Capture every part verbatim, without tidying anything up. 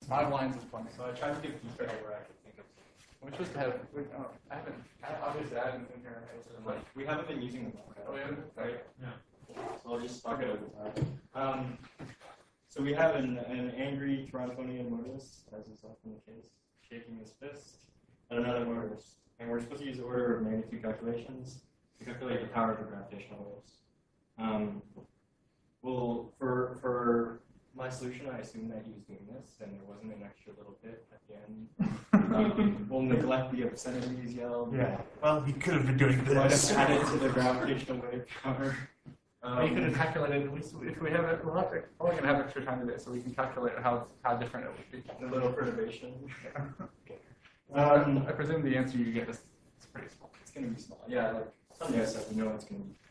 My lines is plenty. So I tried to give detail where I could think of. We're supposed to have. We, oh, I haven't. I, obviously, I haven't been here. Like, we haven't been using them, Oh, we haven't? right? Yeah. So I'll just talk about it. Um, so we have an, an angry Torontonian Mortis, as is often the case, shaking his fist, and another Mortis. And we're supposed to use the order of magnitude calculations to calculate the power of the gravitational waves. Um, well, for for my solution, I assumed that he was doing this, and there wasn't an extra little bit at the end. Um, we'll neglect the obscenities yelled. Yeah. Well, he could have been doing this. Add it to the gravitational wave power. Um, you could have calculated, at least if we have it, we're not, we're only going to have extra time today, so we can calculate how how different it would be. A little perturbation. um, I presume the answer you get is it's pretty small. It's going to be small. Yeah, like something I said, we know it's going to be.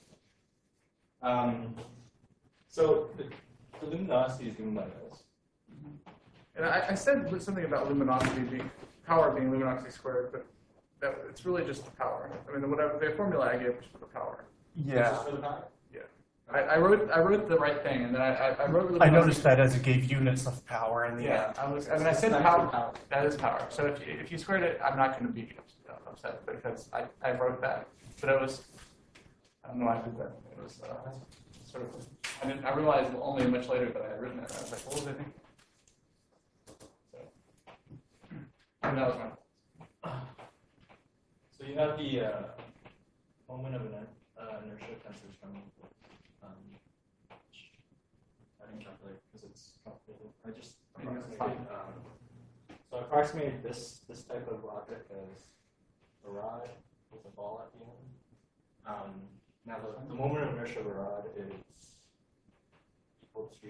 Um, so the, the luminosity is given by this. And I, I said something about luminosity being, power being luminosity squared, but that, it's really just the power. I mean, the, whatever, the formula I gave was for the power. Yeah. Just for the power. Yeah. I, I wrote I wrote the right thing, and then I, I, I wrote. I noticed that as it gave units of power in the Yeah, end. I was. I mean, I said power. power. That is power. So if you, if you squared it, I'm not going to be upset because I, I wrote that. But it was. I don't know why I did that. It was uh, sort of. I didn't. I realized only much later that I had written it. I was like, what was I thinking? So. And that was my. So you have the uh, moment of an uh, inertia tensors from. Um, I didn't calculate because it's complicated. I just approximated. Um, so I approximated this this type of object as a rod with a ball at the end. Um, now the, the moment of inertia of a rod is equal to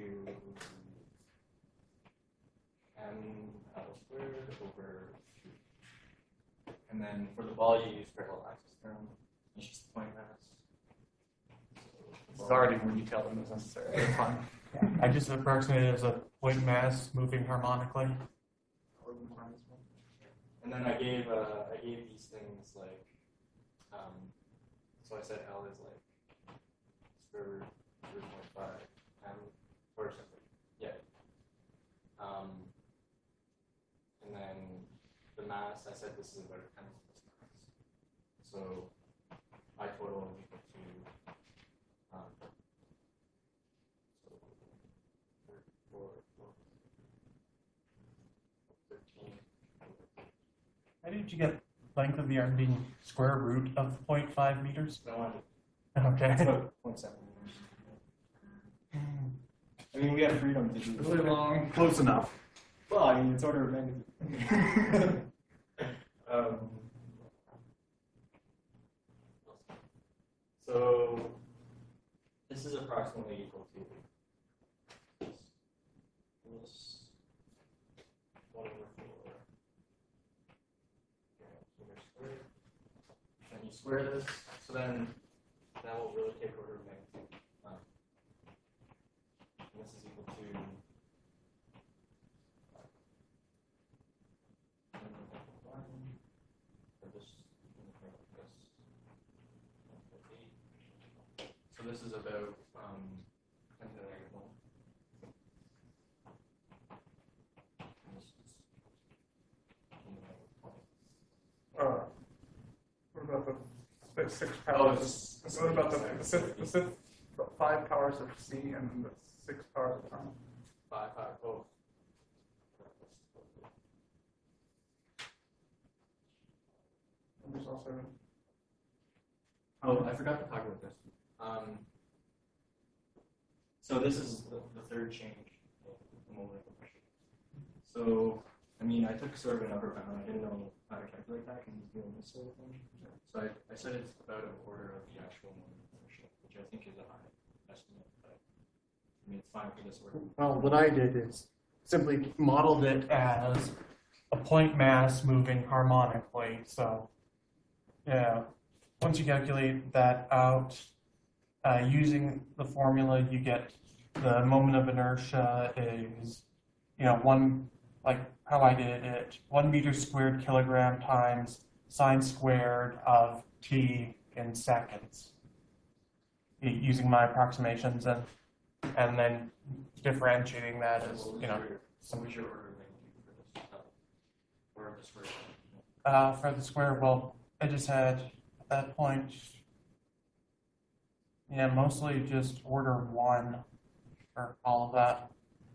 m L squared over two. And then for the ball you use parallel axis theorem. It's just the point mass. It's already more detailed than was necessary. It's fine. I just approximated it as a point mass moving harmonically. And then I gave uh, I gave these things like um, so I said L is like square root three point five m or something. Yeah. Um, and then the mass I said this is about a tenth of this mass. So I total is equal to um, so four, four, thirteen. How did you get length of the arm being square root of zero point five meters? No one. Okay. It's about zero point seven meters. I mean, we have freedom to do Really long. Close enough. Well, I mean, it's order of magnitude. um, so this is approximately equal to this one over four. Squared. And you square this, so then that will really take order of magnitude. Um, and this is equal to so this is about um, ten to the negative one. Uh, what about the six Oh, powers? it's- What about the, the, fifth, the fifth, five powers of C and the six powers of time? Five, five, oh. And there's also. Oh, I forgot to talk about this. Um, so this is the, the third change of the moment of inertia. So, I mean, I took sort of an upper bound. I didn't know how to calculate that and doing this sort of thing. So I, I said it's about an order of the actual moment of inertia, which I think is a high estimate. But I mean, it's fine for this order. Well, what I did is simply modeled it as a point mass moving harmonically. So, yeah, once you calculate that out, uh, using the formula, you get the moment of inertia is, you know, one, like how I did it, one meter squared kilogram times sine squared of t in seconds, using my approximations, and and then differentiating that as, you know, So what's your order of the square? Uh, for the square, well, I just had at that point, yeah, mostly just order one for all of that.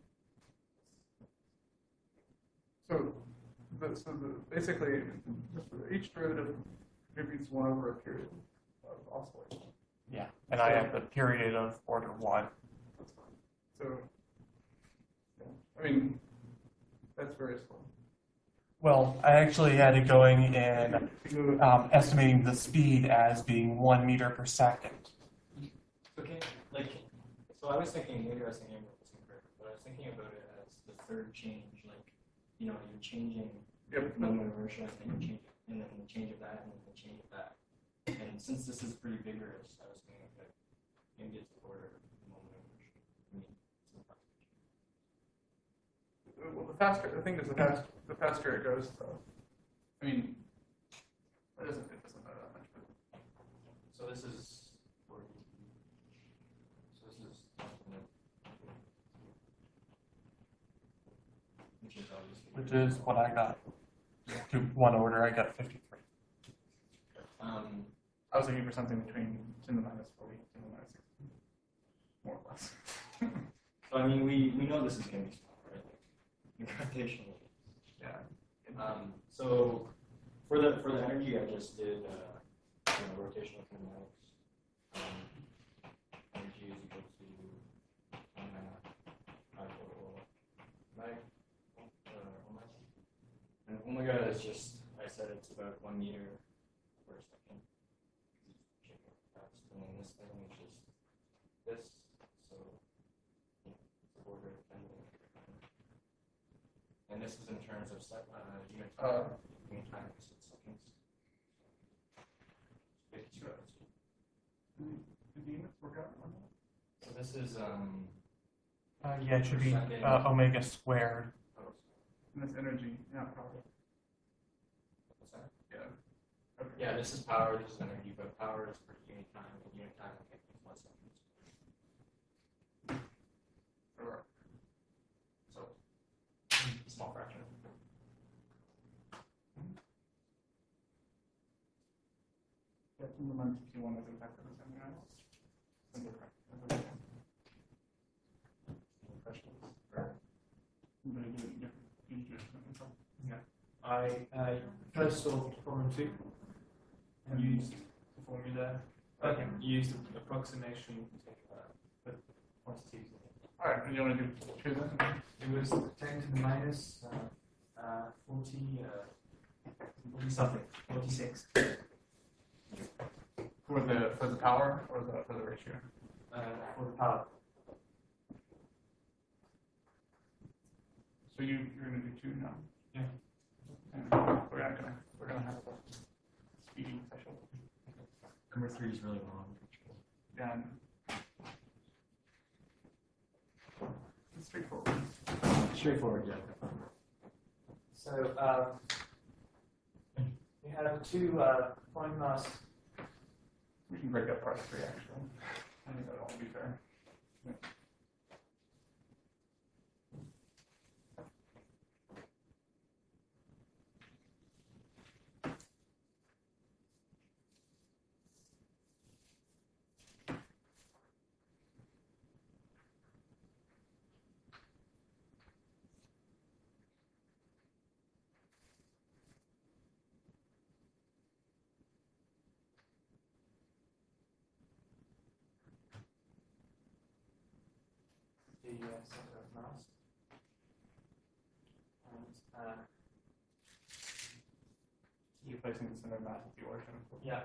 So, the, so the, basically, each derivative contributes one over a period of oscillation. Yeah, and I have the period of order one. So, yeah. I mean, that's very slow. Well, I actually had it going in um, estimating the speed as being one meter per second. Okay, like, so I was thinking, maybe I was thinking about this incorrectly, but I was thinking about it as the third change, like, you know, you're changing Yep. the moment of inertia, and then you change, and then the change of that, and then the change of that. And since this is pretty vigorous, I was thinking that maybe it's the order of the moment of inertia. I mean, it's not Well, the faster, the thing is, the faster, the faster it goes, though. I mean, it doesn't, it doesn't matter that much, but so this is forty. So this is which is obviously Which is what I got. To one order, I got fifty-three. um I was looking for something between ten to the minus forty, ten to the minus sixty, more or less. so I mean we, we know this is gonna be small, right? Like, gravitational. Yeah. Um so for the for the energy I just did uh you know, rotational kinematics. Um, energy is equal to one half I total like uh, omega. And omega is just, I said it's about one meter per second. And then this thing is just this, so yeah, it's a order of ten meters. And this is in terms of sec- uh, unit time, Uh, unit time is in seconds. fifty-two hours. Did the units work out on that? So this is um. Uh, yeah, it should be uh, omega squared. And that's energy, yeah, probably. What's that? Yeah. Okay. Yeah, this is power, this is energy, but power is per unit time, and unit time is like one second. Sure. So, small fraction. Yeah, ten to the minus fifty-one is exactly the same, right? Simple fraction. Questions? But you do it different. You do it different. I uh, first solved problem two and used the formula, uh, Okay. used approximation uh, for quantities. All right, do you want to do two then? It was ten to the minus uh, uh, forty, uh, forty something, forty-six. For the for the power or the for the ratio? Uh, for the power. So you you're gonna do two now? Yeah. And we're not gonna we're gonna have a speeding session. Number three is really long. And it's straightforward. Straightforward, yeah. So um, we have two uh, point mass. We can break up part three actually. I think that won't be fair. Yeah. The uh, center of mass. And uh, You're placing the center of mass at the origin. yeah.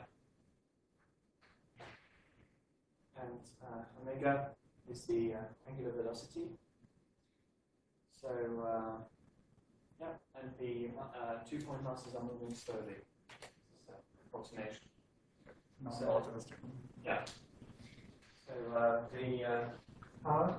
And uh, omega is the uh, angular velocity. So uh, yeah, and the uh, two point masses are moving slowly. This is uh, approximation. Not So- relativistic. Yeah. So uh, the uh, power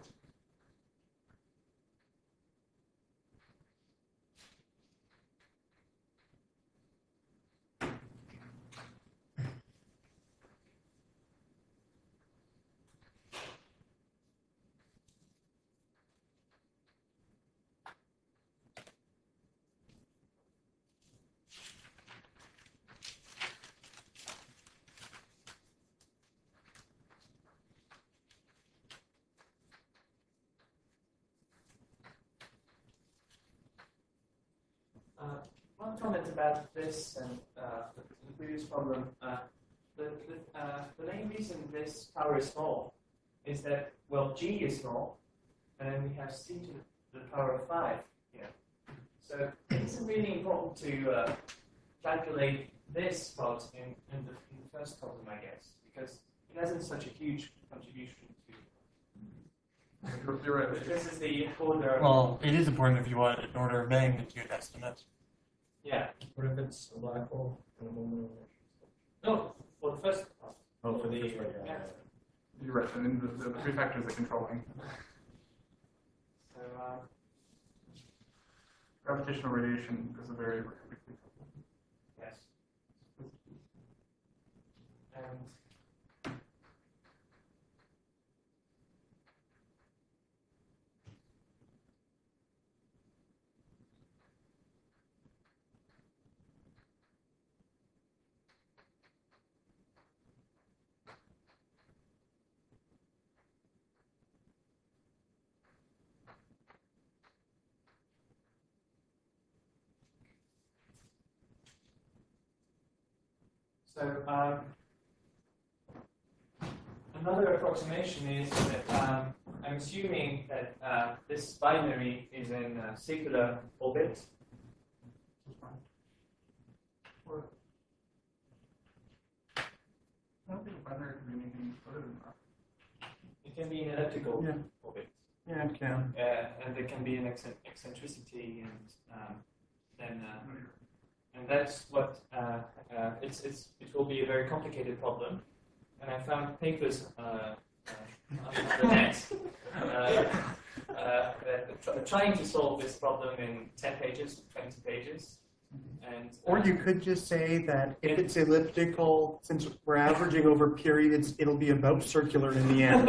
comment about this and uh, the, the previous problem. Uh, the, the, uh, the main reason this power is small is that, well, G is small, and then we have C to the power of five here. So it isn't really important to uh, calculate this part in, in, the, in the first problem, I guess, because it hasn't such a huge contribution to. You're, you're right. This is the order. Well, it is important if you want an order of magnitude estimate. Yeah. What if it's a black hole and a moment? No, for the first part. Oh, for the Yeah. You're right. I mean, the, the three factors are controlling. So, uh, Gravitational radiation is a very yes. And So um, another approximation is that um, I'm assuming that uh, this binary is in a circular orbit. Or, I don't think binary can be anything other than that. It can be an elliptical Yeah. orbit, Yeah, it can. uh, and there can be an eccent- eccentricity, and um, then uh, and that's what uh, uh, it's it's it will be a very complicated problem. And I found papers uh, uh, on the net uh, uh, that trying to solve this problem in ten pages, twenty pages, and uh, Or you could just say that if it's elliptical, since we're averaging over periods, it'll be about circular in the end.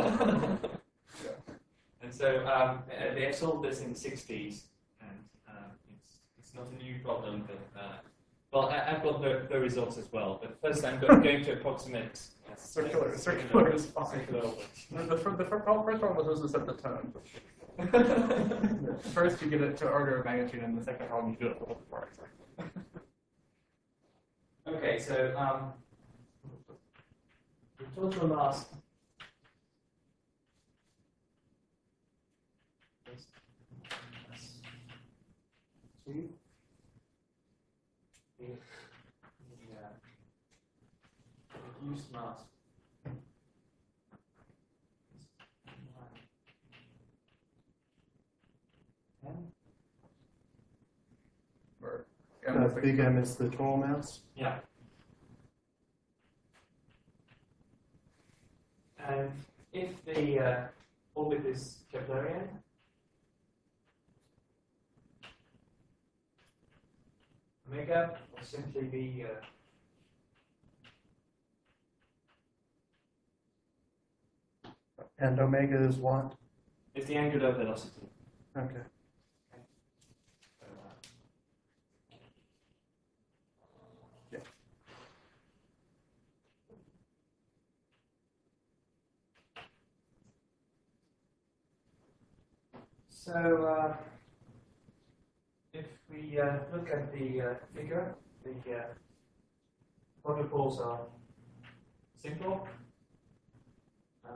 And so um, uh, they have solved this in the sixties, and uh, it's it's not a new problem, but uh, well, I, I've got the, the results as well. But first, I'm go- going to approximate uh, Circular- uh, circular is fine. circular orbit. The, the, fir- the fir- first one was supposed to set the tone. First, you get it to order of magnitude, and the second one, you do it a little bit more exactly. Okay, so um, the total mass is two. The, the uh, reduced mass is one. ten. Or, Uh, big M is the total mass. Yeah. And if the uh, orbit is Keplerian, omega will simply be uh, And omega is what? is the angular velocity. Okay. So, uh, Yeah. So, uh, if we uh, look at the uh, figure, the uh, quadrupoles are simple. Uh,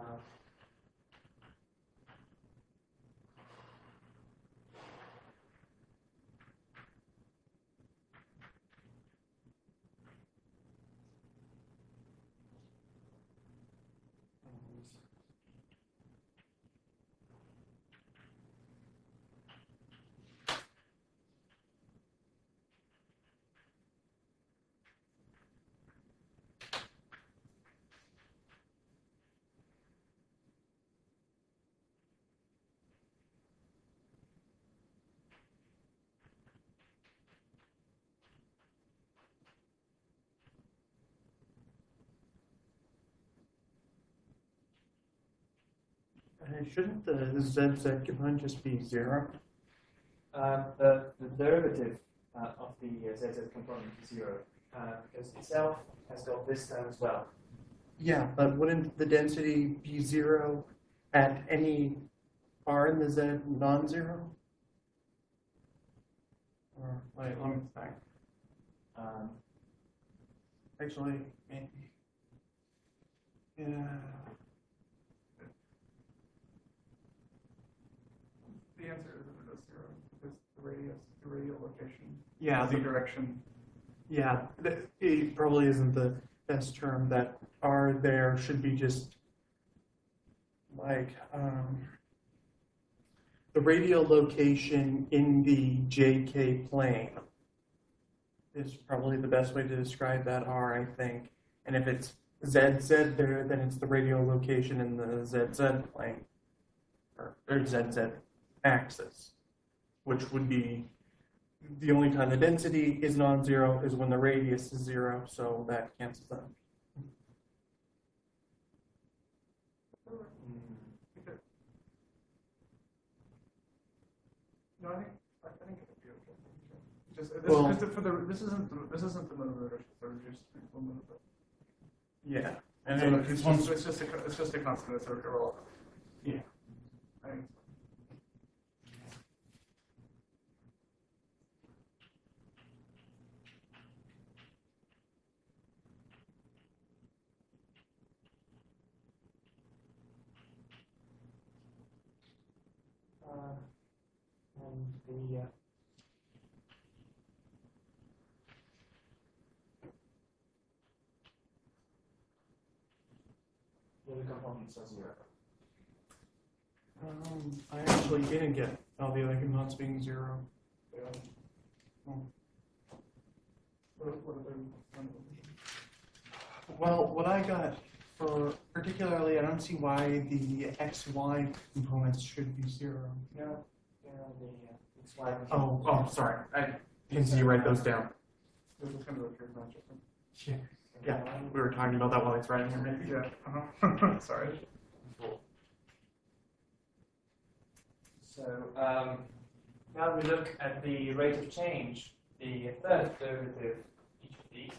Uh, shouldn't the z z component just be zero? Uh, the, the derivative uh, of the uh, z z component is zero, uh, because itself has got this term as well. Yeah, but wouldn't the density be zero at any r in the z non-zero? Or wait, let me think. Um, Actually, maybe. Yeah. The answer is it is zero, because the radius, the radial location, Yeah, the the, direction. yeah, the, it probably isn't the best term. That R there should be just like um, the radial location in the J K plane is probably the best way to describe that R, I think. And if it's Z Z there, then it's the radial location in the Z Z plane, or, or Z Z axis, which would be the only time the density is non-zero is when the radius is zero, so that cancels out. No, I think, I I think it would be okay. Just, this, Well- this, for the, this isn't, the- this isn't the motor, it's the reduced movement. Yeah, and So then it's it's just, once it's just a, co- it's just a constant, it's a irrelevant. Yeah. I think uh, and the uh, the other components are zero. um, I actually didn't get all the other components being zero. Yeah. Hmm. What, what are they? Well, what I got for particularly, I don't see why the X Y components should be zero. No, yeah, the uh, X Y. Oh, oh, sorry. I didn't see you write those down. This is kind of a pure magic. Yeah, yeah. We were talking about that while he's writing here, maybe. Yeah, uh-huh. Sorry. So um, now we look at the rate of change, the third derivative of each of these.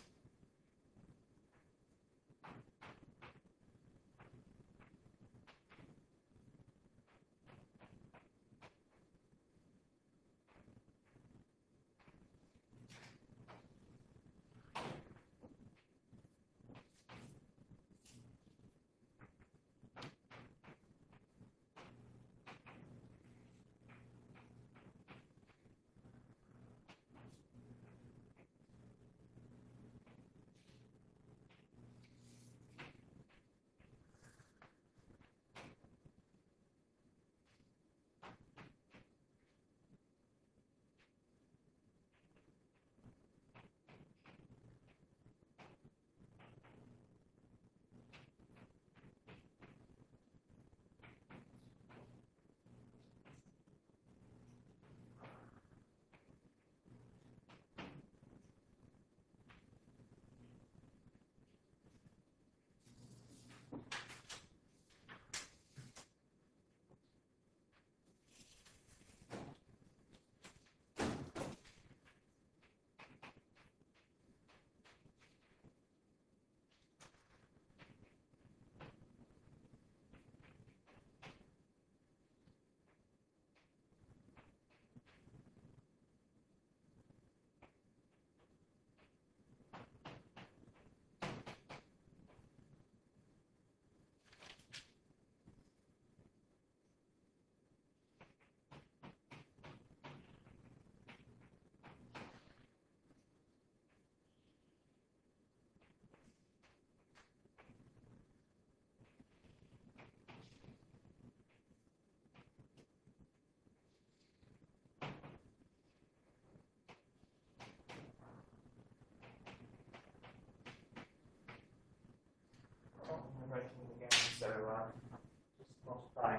I'm writing it again, so uh, just multiply.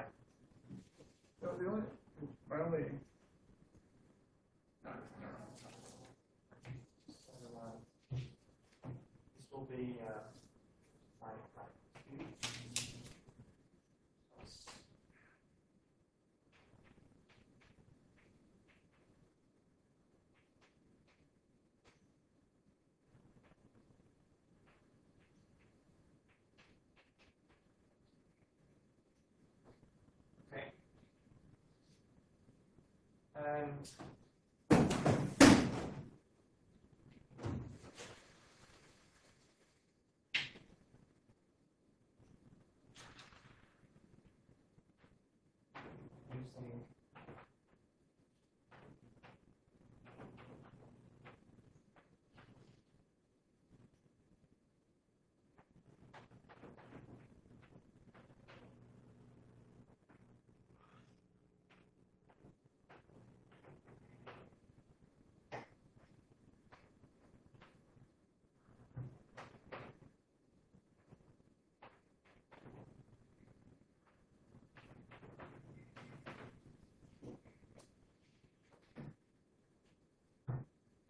So the only, my only. So uh, this will be uh, five by two plus okay. And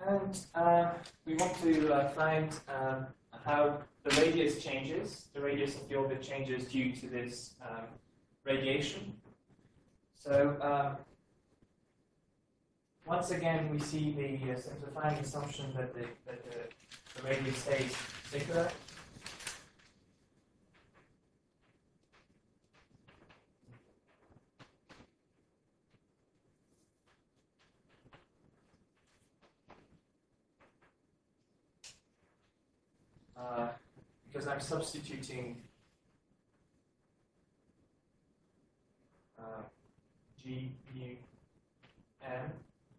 And uh, we want to uh, find um, how the radius changes, the radius of the orbit changes due to this um, radiation. So um, once again, we see the uh, simplifying assumption that the, that the, the radius stays circular. Uh, because I'm substituting uh, G mu m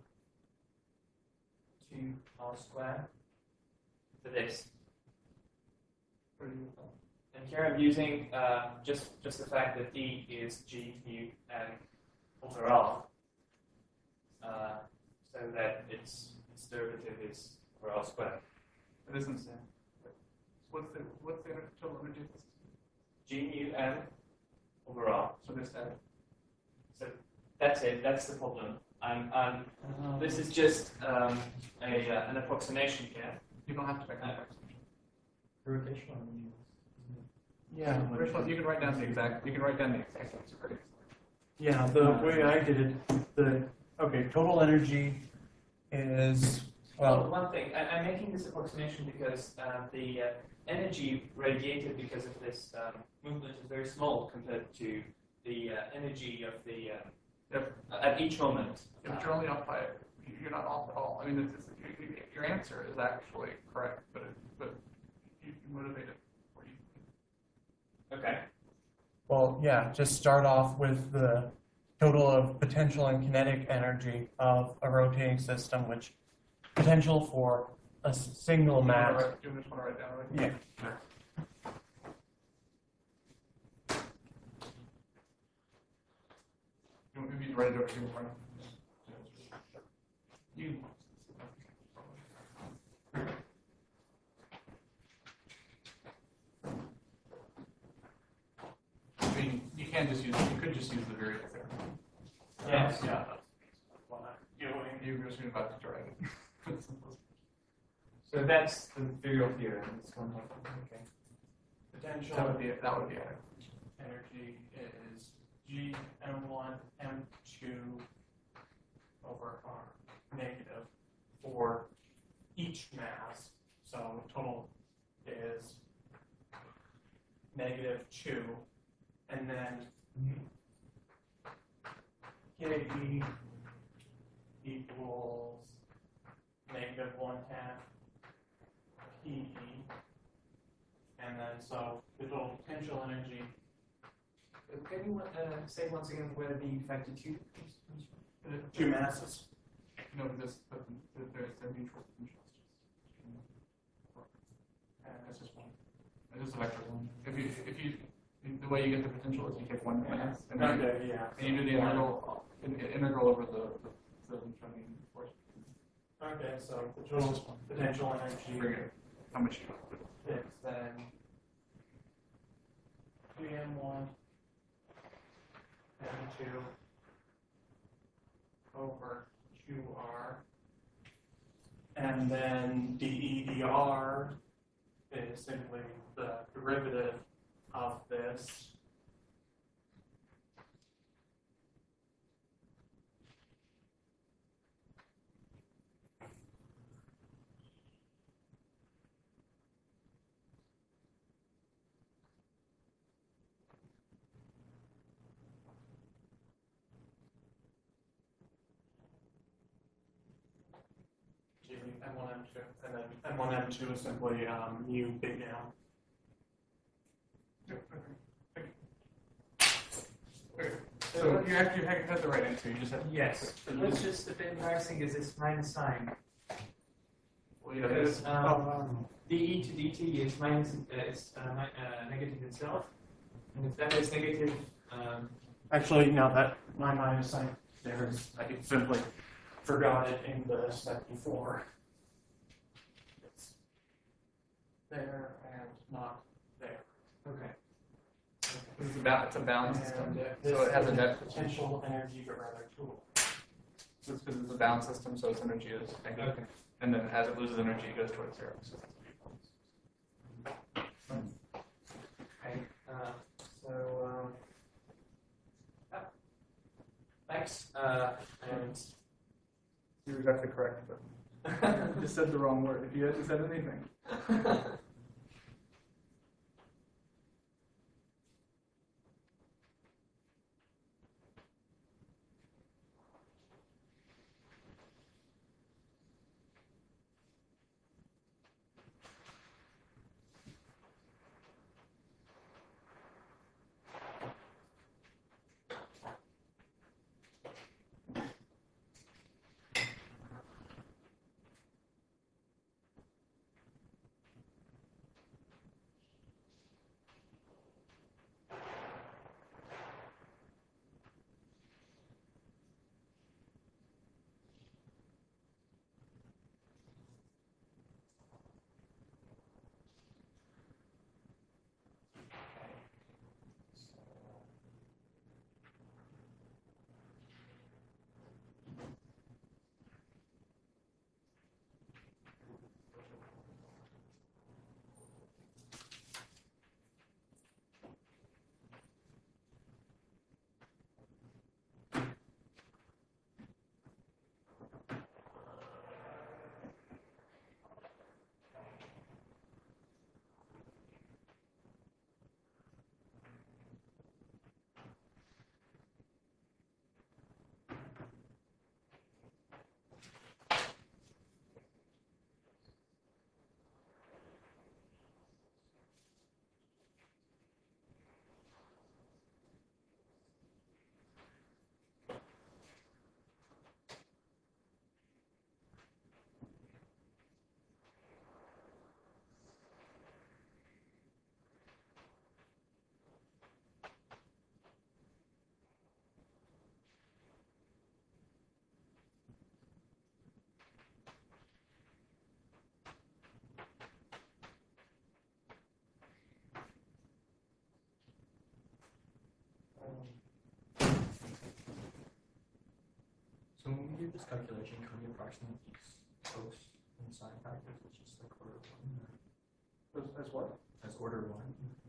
to r squared for this. And here I'm using uh, just just the fact that D is G mu m over r, uh, so that its its derivative is over r squared. It isn't. What's the what's the total energy? G mu m over r. So this that. So that's it. That's the problem. I'm, I'm, this is just um, a uh, an approximation here. You don't have to make an approximation. Gravitational. Yeah. First one, you can write down the exact. You can write down the exact answer. Right? Yeah, the way I did it, the okay, total energy is Well, well, one thing, I, I'm making this approximation because uh, the uh, energy radiated because of this um, movement is very small compared to the uh, energy of the uh, Yep. at each moment. Yeah, but you're only off by. You're not off at all. I mean, it's, it's, your, your answer is actually correct, but it, but you motivated. What do you? Okay. well, yeah, just start off with the total of potential and kinetic energy of a rotating system, which potential for a s- single You mass. wanna write- you just want to write down, right? Yeah. You want me to write it over here? Right? You. I mean, you can just use. You could just use the variable there. Yes. Yeah. What I'm doing. You were just about to write it. So that's the virial theorem. This one. Okay. Potential That would be that would be it. energy is G M one M two over R negative for each mass. So total is negative two, and then K E equals negative one half P E, and then so the total potential energy. Can you uh, say once again where the factor two comes from? Two masses. No, but this, but there's the neutral potential. That's just one. It's just a vector one. If you, if you, the way you get the potential is you take one mass and then you, Okay, yeah. and you do the integral, in- integral over the, the, the Newtonian force. Okay, so the total potential energy Forget how much you. is then G M one M two over Q R, and then d E d R is simply the derivative of this. M one, M two, and then M one, M two is simply um, mu big M. So you actually had the right answer. You just had. Yes. What's just a bit embarrassing is this minus sign. Well, yeah, Because it's, um, dE to dt is minus uh, is uh, mi- uh, negative itself, and if that is negative, um, Actually, no, that my minus sign there is, I simply forgot it in the step before. It's there and not there. okay. it's a ba- it's a balanced system, And so this it has a isn't net potential energy, but rather tool. It's because it's a down system, so its energy is negative. Okay. And then as it loses energy, it goes towards zero. So that's Okay. Uh, so um, yeah. Thanks. Uh, and you're exactly correct, but you just said the wrong word. If you hadn't said anything. So when we do this calculation, can we approximate these close and sine factors, which is like order one, As, as what? as order one?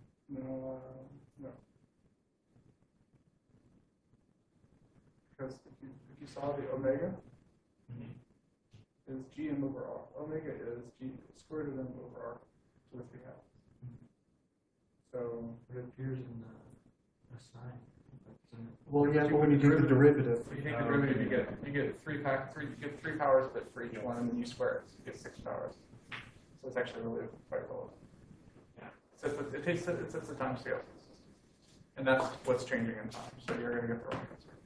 No, uh, no. Because if you, if you saw the omega, is G M over R. Omega is G square root of M over R to the three halves. So It appears in the, the sine. Like, isn't it? Well, yeah, but when you do the derivative, if you take the derivative, you get you get three fact three you get three powers of it for each one, and then you square it, so you get six powers. So it's actually really quite low. Yeah. So it's, it takes it, it's, it's a time scale, and that's what's changing in time. So you're going to get the wrong answer.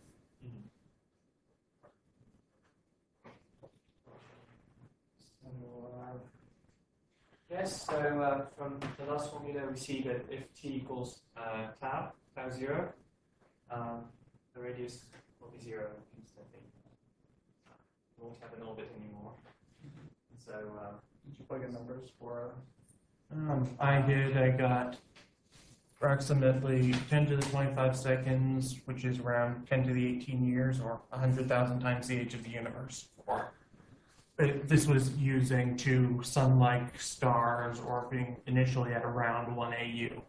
So, uh, yes, so uh, from the last formula we see that if t equals uh, tau, tau zero, um, the radius will be zero instantly. We won't have an orbit anymore. So uh, Did you plug in numbers for? um, I did, I got approximately ten to the twenty-five seconds, which is around ten to the eighteen years, or one hundred thousand times the age of the universe. But this was using two sun-like stars orbiting initially at around one A U.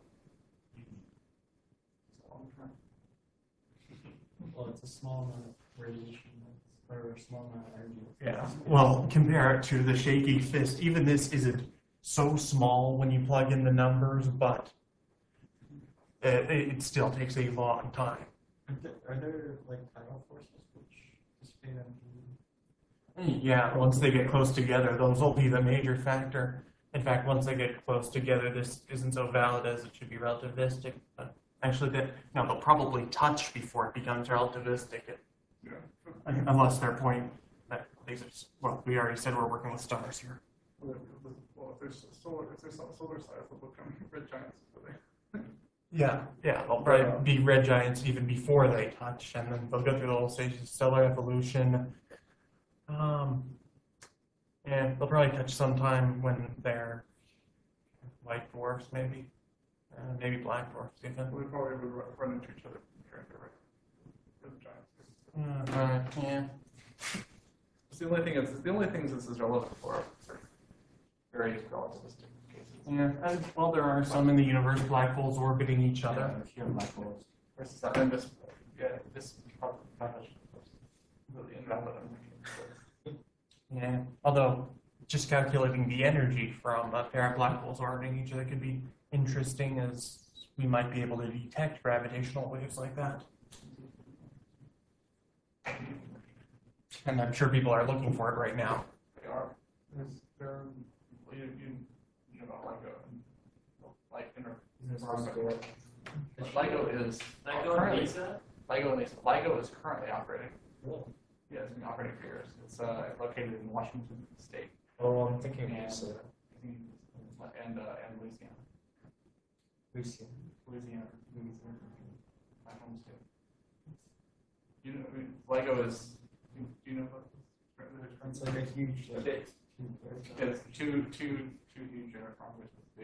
It's a long time. Well, it's a small amount of radiation, that's- or a small amount of energy. Yeah, well, compare it to the shaky fist. Even this isn't so small when you plug in the numbers, but it, it still takes a long time. Are there, are there like tidal forces which dissipate energy? Yeah, once they get close together, those will be the major factor. In fact, once they get close together, this isn't so valid as it should be relativistic. But actually, that no, they'll probably touch before it becomes relativistic, Yeah. unless they're point that these are. Well, we already said we're working with stars here. Well, if there's solar, if there's solar size, they'll become red giants. So they, Yeah, yeah, they'll probably be red giants even before they touch, and then they'll go through the whole stages of stellar evolution. Um, yeah, they'll probably touch sometime when they're white dwarfs, maybe, uh, maybe black dwarfs even. we probably would ru- run into each other compared to red, red giants. Uh, uh, yeah. It's the only thing is the only things this is relevant for are various relativistic cases. Yeah. And, well, there are some in the universe, black holes orbiting each other. Yeah, if you have black holes. Versus that, and this, yeah, this probably really invalid. Yeah. Although, just calculating the energy from a pair of black holes orbiting each other could be interesting, as we might be able to detect gravitational waves like that. And I'm sure people are looking for it right now. They are. There's, there, you, you, you know, LIGO, like inter. LIGO is LIGO and currently LISA? LIGO and LISA. LIGO is currently operating. Yeah, it's been operating for years. It's uh, located in Washington State. Oh, I'm thinking And, Lisa. and, uh, and Louisiana. Lucian. Louisiana. Louisiana. My home state. You know, I mean, LIGO is. Do you know what? It's like a huge. Like, Yeah, it's two, two, two huge interferometers with big,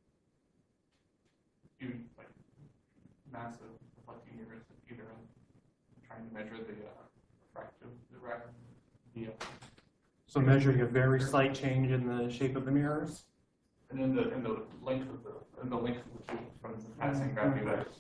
huge, like, massive reflecting mirrors at either end, trying to measure the uh, refractive, the ref, the, uh, So measuring a very slight change in the shape of the mirrors. and then the and the length of the and the length of the tube from the passing gravity waves.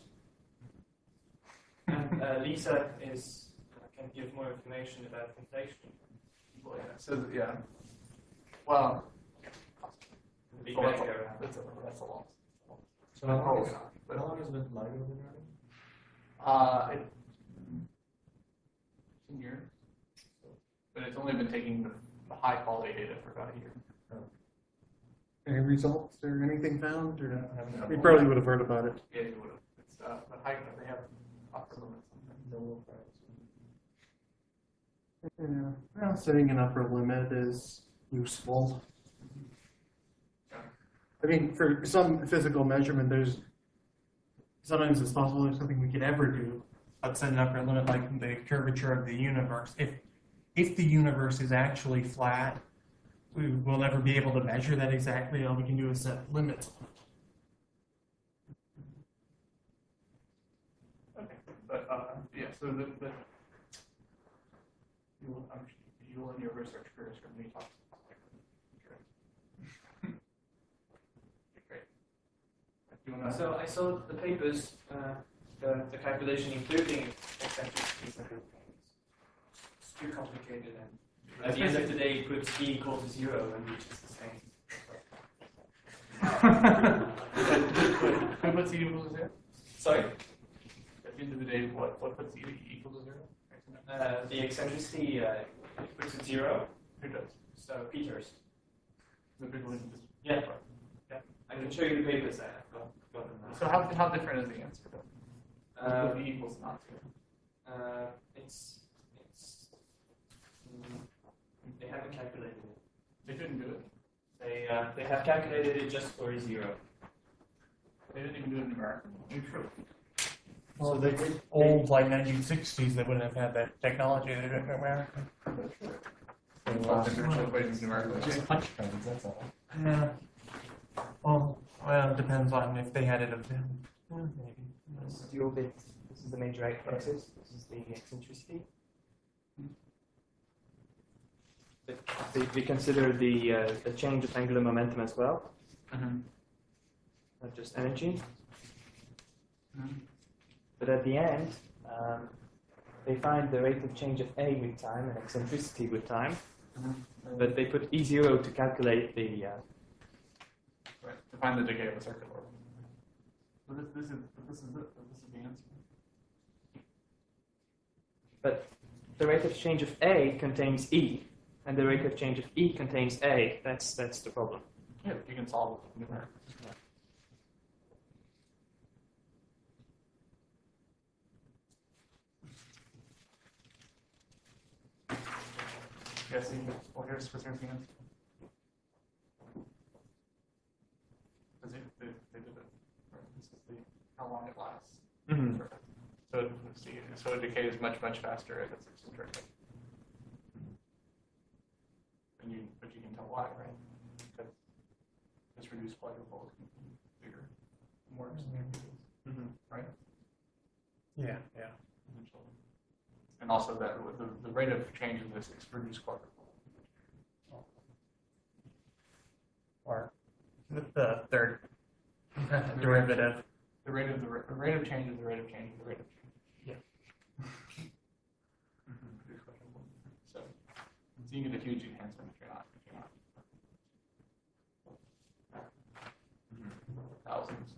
And uh, LISA is can give more information about inflation. Well, yeah, so yeah, well, The Big well, Bang that's, Theory. a, that's a that's a long. So how long Probably is, not, but how long has been LIGO been running? uh, it, ten years, but it's only been taking the, the high quality data for about a year. Any results or anything found? Or I haven't we probably would have heard about it. Yeah, you would have. It's uh, the height that they have upper limits. Nobel Prize. Yeah. Well, setting an upper limit is useful. I mean, for some physical measurement, there's sometimes it's possible there's something we could ever do, but set an upper limit like the curvature of the universe. If if the universe is actually flat, we will never be able to measure that exactly. All we can do is set limits on it. Okay, but uh, yeah, so the, the you will, um, you will in your research career is going to be talking about like, great. Do you wanna, So I saw the papers, uh, the, the calculation including eccentricities and everything. It's too complicated, and at the end of the day, it puts b equal to zero, and which is the same. who puts e equal to zero? Sorry, At the end of the day, what what puts e equal to zero? uh, the eccentricity uh, it puts it zero. Who does? So Peters. The people who just Yeah. I can show you the papers. I have got, got them now. So how how different is the answer though? Uh, If e equals not zero. Uh, it's it's mm, they haven't calculated it. They didn't do it. They uh, they have calculated it just for a zero. They didn't even do it in American. Well, they old like nineteen sixties, they wouldn't have had that technology. They didn't know America. Well, differential equations in American. Just punch cards, that's all. Yeah. Well, well, it depends on if they had it available. Yeah, maybe. This is the orbit, this is the major axis, this is the eccentricity. But we, we consider the, uh, the change of angular momentum as well, Mm-hmm. not just energy. Mhm. But at the end, um, they find the rate of change of A with time and eccentricity with time, Mhm. but they put E zero to calculate the uh, Right. To find the decay of a circular orbit. So this this is this is it. This is the answer. But the rate of change of A contains E, and the rate of change of E contains A. That's that's the problem. Yeah, you can solve it numerically. Yeah, see, well, here's, here's the answer. Because they, they, they did it. Right? This is the, how long it lasts. Mm-hmm. So, it- see, so it decays much, much faster if it's eccentric. And you, but you can tell why, right? Because this reduced quadrupole is bigger, more eccentric, Mm-hmm. right? Yeah, yeah. Eventually. and also that the, the rate of change in this is reduced quadruple. Or the, the third derivative. The rate of the, ra- the rate of change is the rate of change is the rate of change. Yeah. So, so you get a huge enhancement if you're not if you're not thousands.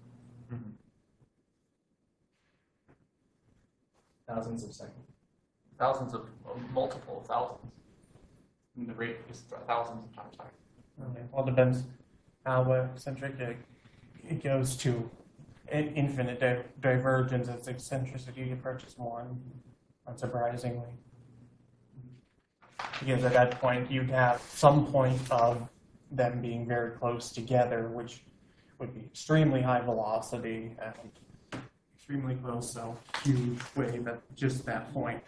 Thousands of seconds. Thousands of of multiple thousands. And the rate is thousands of times higher. Okay. Well, it depends how eccentric it, it goes to in, infinite di- divergence as eccentricity approaches one, unsurprisingly. Because at that point, you'd have some point of them being very close together, which would be extremely high velocity and extremely close, so huge wave at just that point.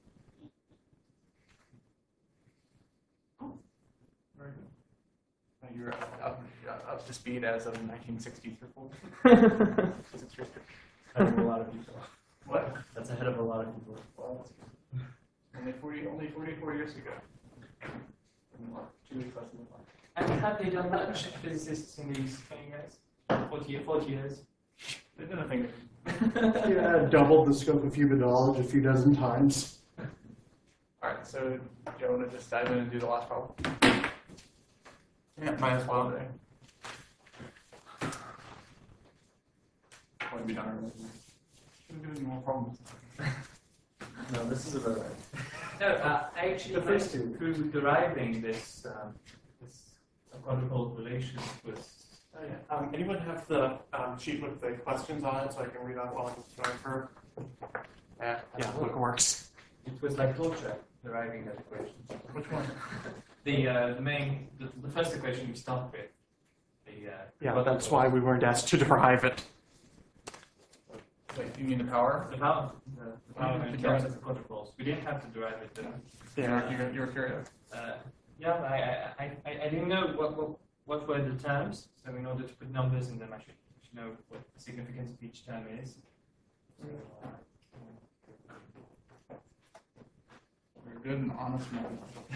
Very good. And you're up, up to speed as of nineteen sixty-three. Ahead of a lot of people. What? That's ahead of a lot of people. Well, that's good. Only forty, only forty-four years ago. What, two weeks less than one. And have they done much physicists in these twenty years? forty, forty years? They did a thing. Yeah, doubled the scope of human knowledge a few dozen times. All right, so do you want to just dive in and do the last problem? Yeah, might as well. Want to be done early? Should we do more problems? No, this is about right. No, uh, I actually The first went two. through deriving this um, this quadruple relation was. Oh, yeah. Um, anyone have the um, sheet with the questions on it so I can read out while I'm going through? Yeah, yeah, look, works. It was like torture deriving that equation. Which one? The uh, the main the, the first equation we start with. The uh, Yeah, but that's why we weren't asked to derive it. Wait, you mean the power? the power the, the power in terms of the quadruples. We didn't have to derive it. Then. Yeah. You were, you were curious. Uh, yeah, I, I, I, I didn't know what, what what were the terms, so in order to put numbers in them, I should, should know what the significance of each term is. So, uh, You're good and honest man.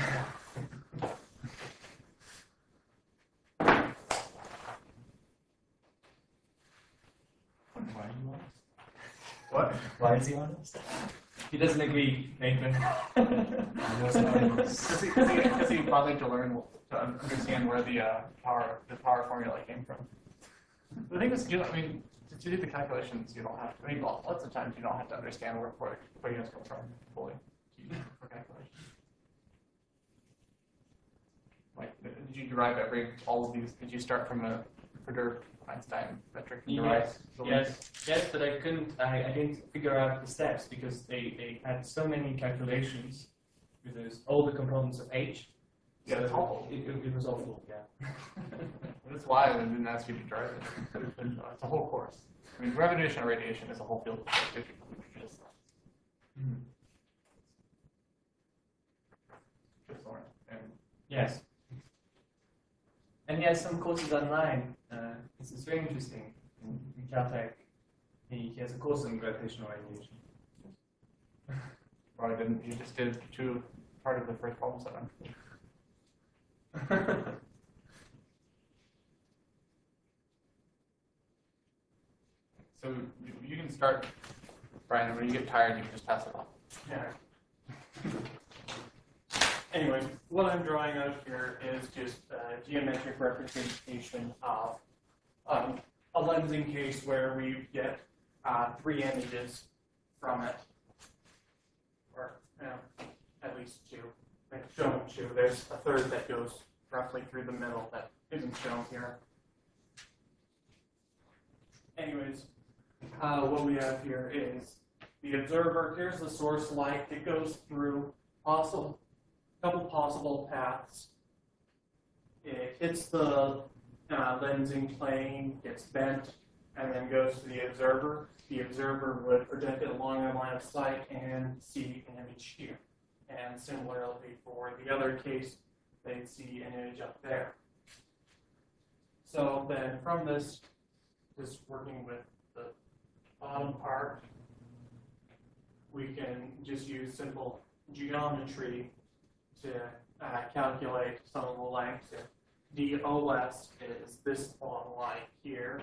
Why are you honest? What? Why is he honest? he doesn't agree, Nathan. Because he, 'cause he, 'cause he bothered to learn, to understand where the uh, power, the power formula came from. The thing is, you know, I mean, to, to do the calculations, you don't have to. I mean, well, lots of times you don't have to understand where where where units come from fully for calculation. Like, did you derive every all of these? Did you start from a Purdue Einstein metric and derive Yes, the yes, yes, but I couldn't. I, I didn't figure out the steps because they, they had so many calculations with those all the components of H. Yeah, it's awful. It, it, it was awful. Yeah. That's why I didn't ask you to drive it. It's a whole course. I mean, gravitational radiation is a whole field of study. Just, just learn it. And Yes. And he has some courses online. Uh, it's, it's very interesting. In, in Caltech, he, he has a course on gravitational radiation. probably didn't. You just did two part of the first problem set. So you, you can start, Brian, and when you get tired, you can just pass it off. Yeah. Anyway, what I'm drawing out here is just a geometric representation of um, a lensing case where we get uh, three images from it, or you know, at least two. Like shown two. There's a third that goes roughly through the middle that isn't shown here. Anyways, uh, what we have here is the observer. Here's the source light. It goes through possible, couple possible paths. It hits the uh, lensing plane, gets bent, and then goes to the observer. The observer would project it along the line of sight and see an image here. And similarly for the other case, they'd see an image up there. So then from this, just working with the bottom part, we can just use simple geometry to uh, calculate some of the lengths. If D O S is this long line here,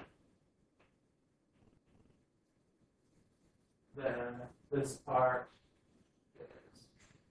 then this part is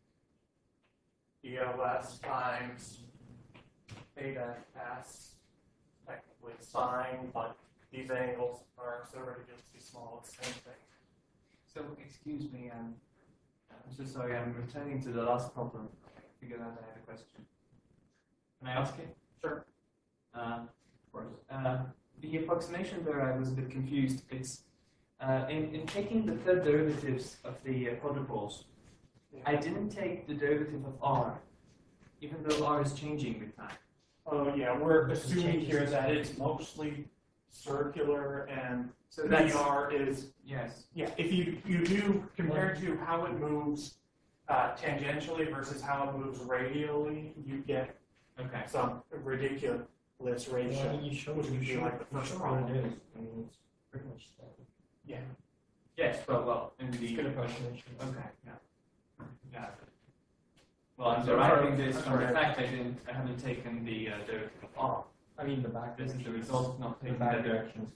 D O S times theta S, technically sine, but these angles are so ridiculously small, it's the same thing. So, excuse me, um, I'm so sorry, I'm returning to the last problem. I figured out I had a question. Can I ask it? Sure. Uh, of course. Uh, the approximation there, I was a bit confused. It's uh, in, in taking the third derivatives of the uh, quadrupoles, I didn't take the derivative of r, even though r is changing with time. Oh yeah, we're assuming here that it's mostly circular and So that's, V R is, yes. yeah, if you, you do, compared to how it moves uh, tangentially versus how it moves radially, you get Okay. some ridiculous Well, I ratio. mean, you showed, which would you be showed, like the you first showed problem. what it is. I mean, it's pretty much that. Yeah. Yes, but well, in It's the good approximation. okay, yeah, yeah. Well, I'm So, deriving sorry, this I'm from the sorry. fact I didn't, I haven't taken the uh, derivative of r. I mean, the back This is the direction result of not The taking back the derivative. direction is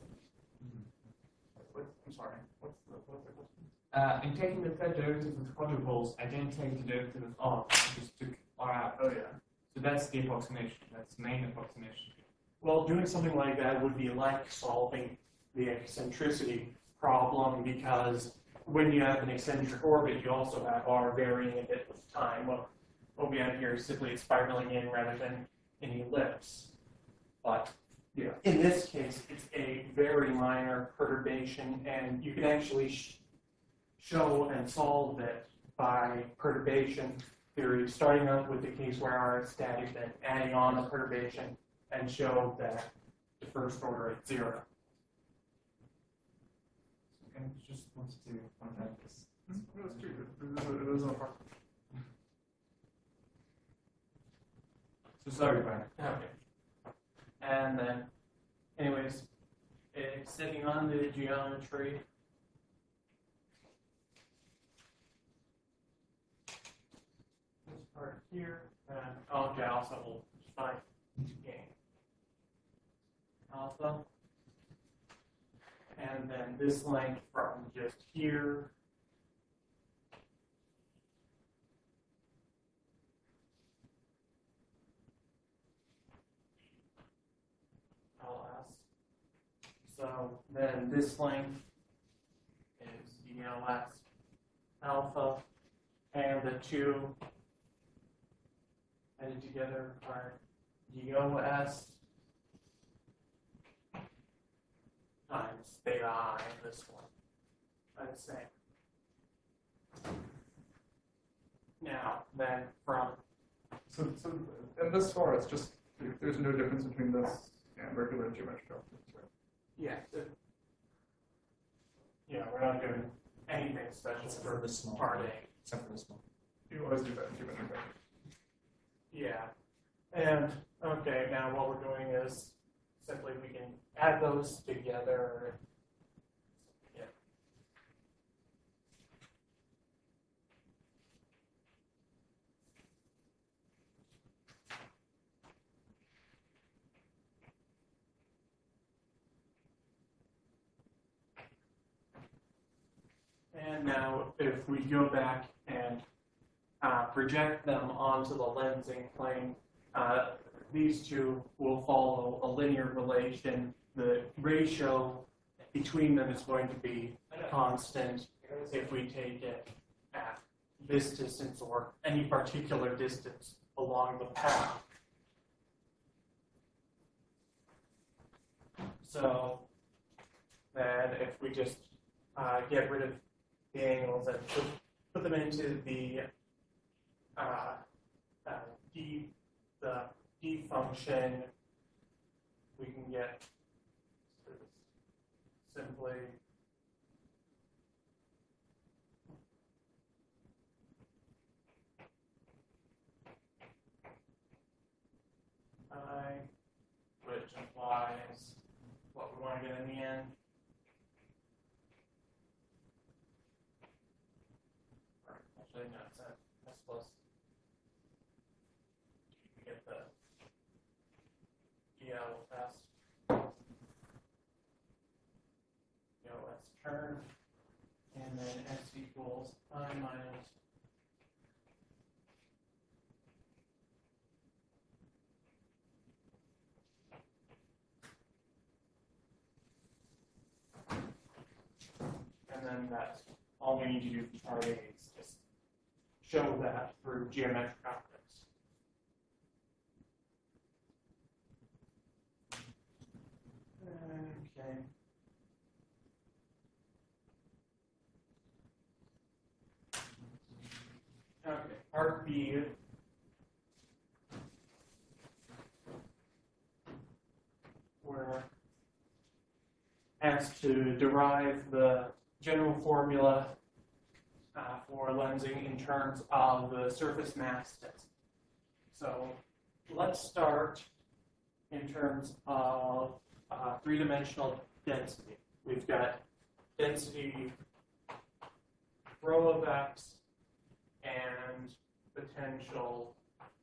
What, I'm sorry. What's the, what's the question? Uh, in taking the third derivative of the quadrupoles, I didn't take the derivative of r. I just took r out. Oh yeah. So that's the approximation. That's the main approximation. Well, doing something like that would be like solving the eccentricity problem, because when you have an eccentric orbit, you also have r varying a bit with time. Well, what we have here is simply it's spiraling in rather than an ellipse. But Yeah. in this case, it's a very minor perturbation, and you can actually sh- show and solve it by perturbation theory, starting out with the case where r is static, then adding on the perturbation, and show that the first order is zero. I just wanted to point out this. It was true. It was, it was a part. So sorry, Brian. Okay. And then, anyways, it's sitting on the geometry. This part here, and okay, also will find gain alpha. And then this length from just here. L S. So then this length is E L S alpha, and the two added together are D O S times theta I, this one. I'd say. Now, then from, So, so in this far, it's just there's no difference between this and regular geometric objects, right? yeah, the, yeah, we're not doing anything special Except for for the small. part A. Except for this one. You always do that in geometric objects. Yeah. And, okay, now what we're doing is simply we can add those together. Yeah. And now if we go back and uh, project them onto the lensing plane, uh, these two will follow a linear relation. The ratio between them is going to be constant if we take it at this distance or any particular distance along the path. So then if we just uh, get rid of the angles and put, put them into the uh, uh, d the d function, we can get simply I, which implies what we want to get in the end. test. You know, let's turn, and then x equals I minus and then that's all we need to do for chart A is just show that through geometric optics. Okay. Okay, part B. We're asked to derive the general formula uh, for lensing in terms of the surface mass density. So let's start in terms of uh, three-dimensional density. We've got density rho of x and potential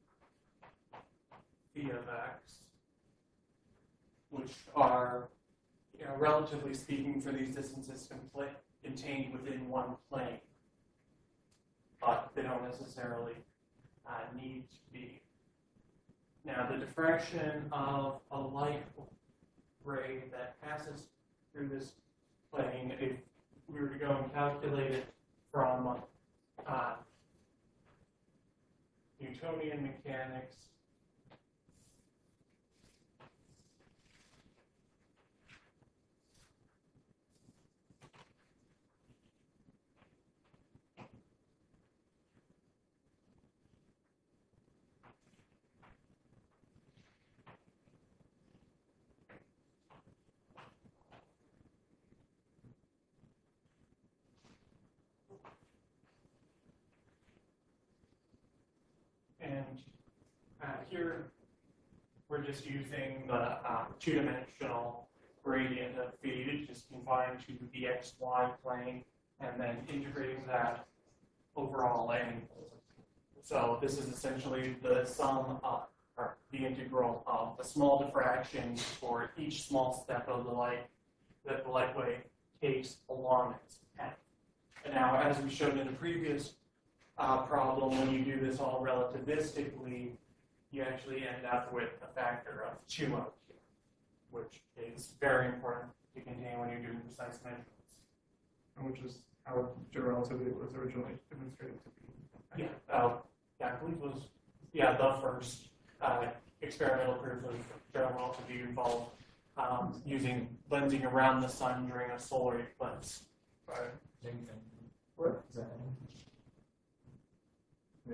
phi of x, which are, you know, relatively speaking, for these distances compla- contained within one plane, but they don't necessarily uh, need to be. Now, the diffraction of a light ray that passes through this plane, if we were to go and calculate it from uh, Newtonian mechanics, and uh, here we're just using the uh, two-dimensional gradient of phi, just confined to the xy plane, and then integrating that over all angles. So this is essentially the sum of, or the integral of the small diffractions for each small step of the light that the light wave takes along its path. And now, as we showed in the previous uh, problem, when you do this all relativistically, you actually end up with a factor of two out here, which is very important to contain when you're doing precise measurements. And which is how general relativity was originally demonstrated to be. Yeah, uh, yeah, I believe it was, yeah, the first uh, experimental proof of general relativity involved um, using lensing around the sun during a solar eclipse. Right. What is that? Yeah.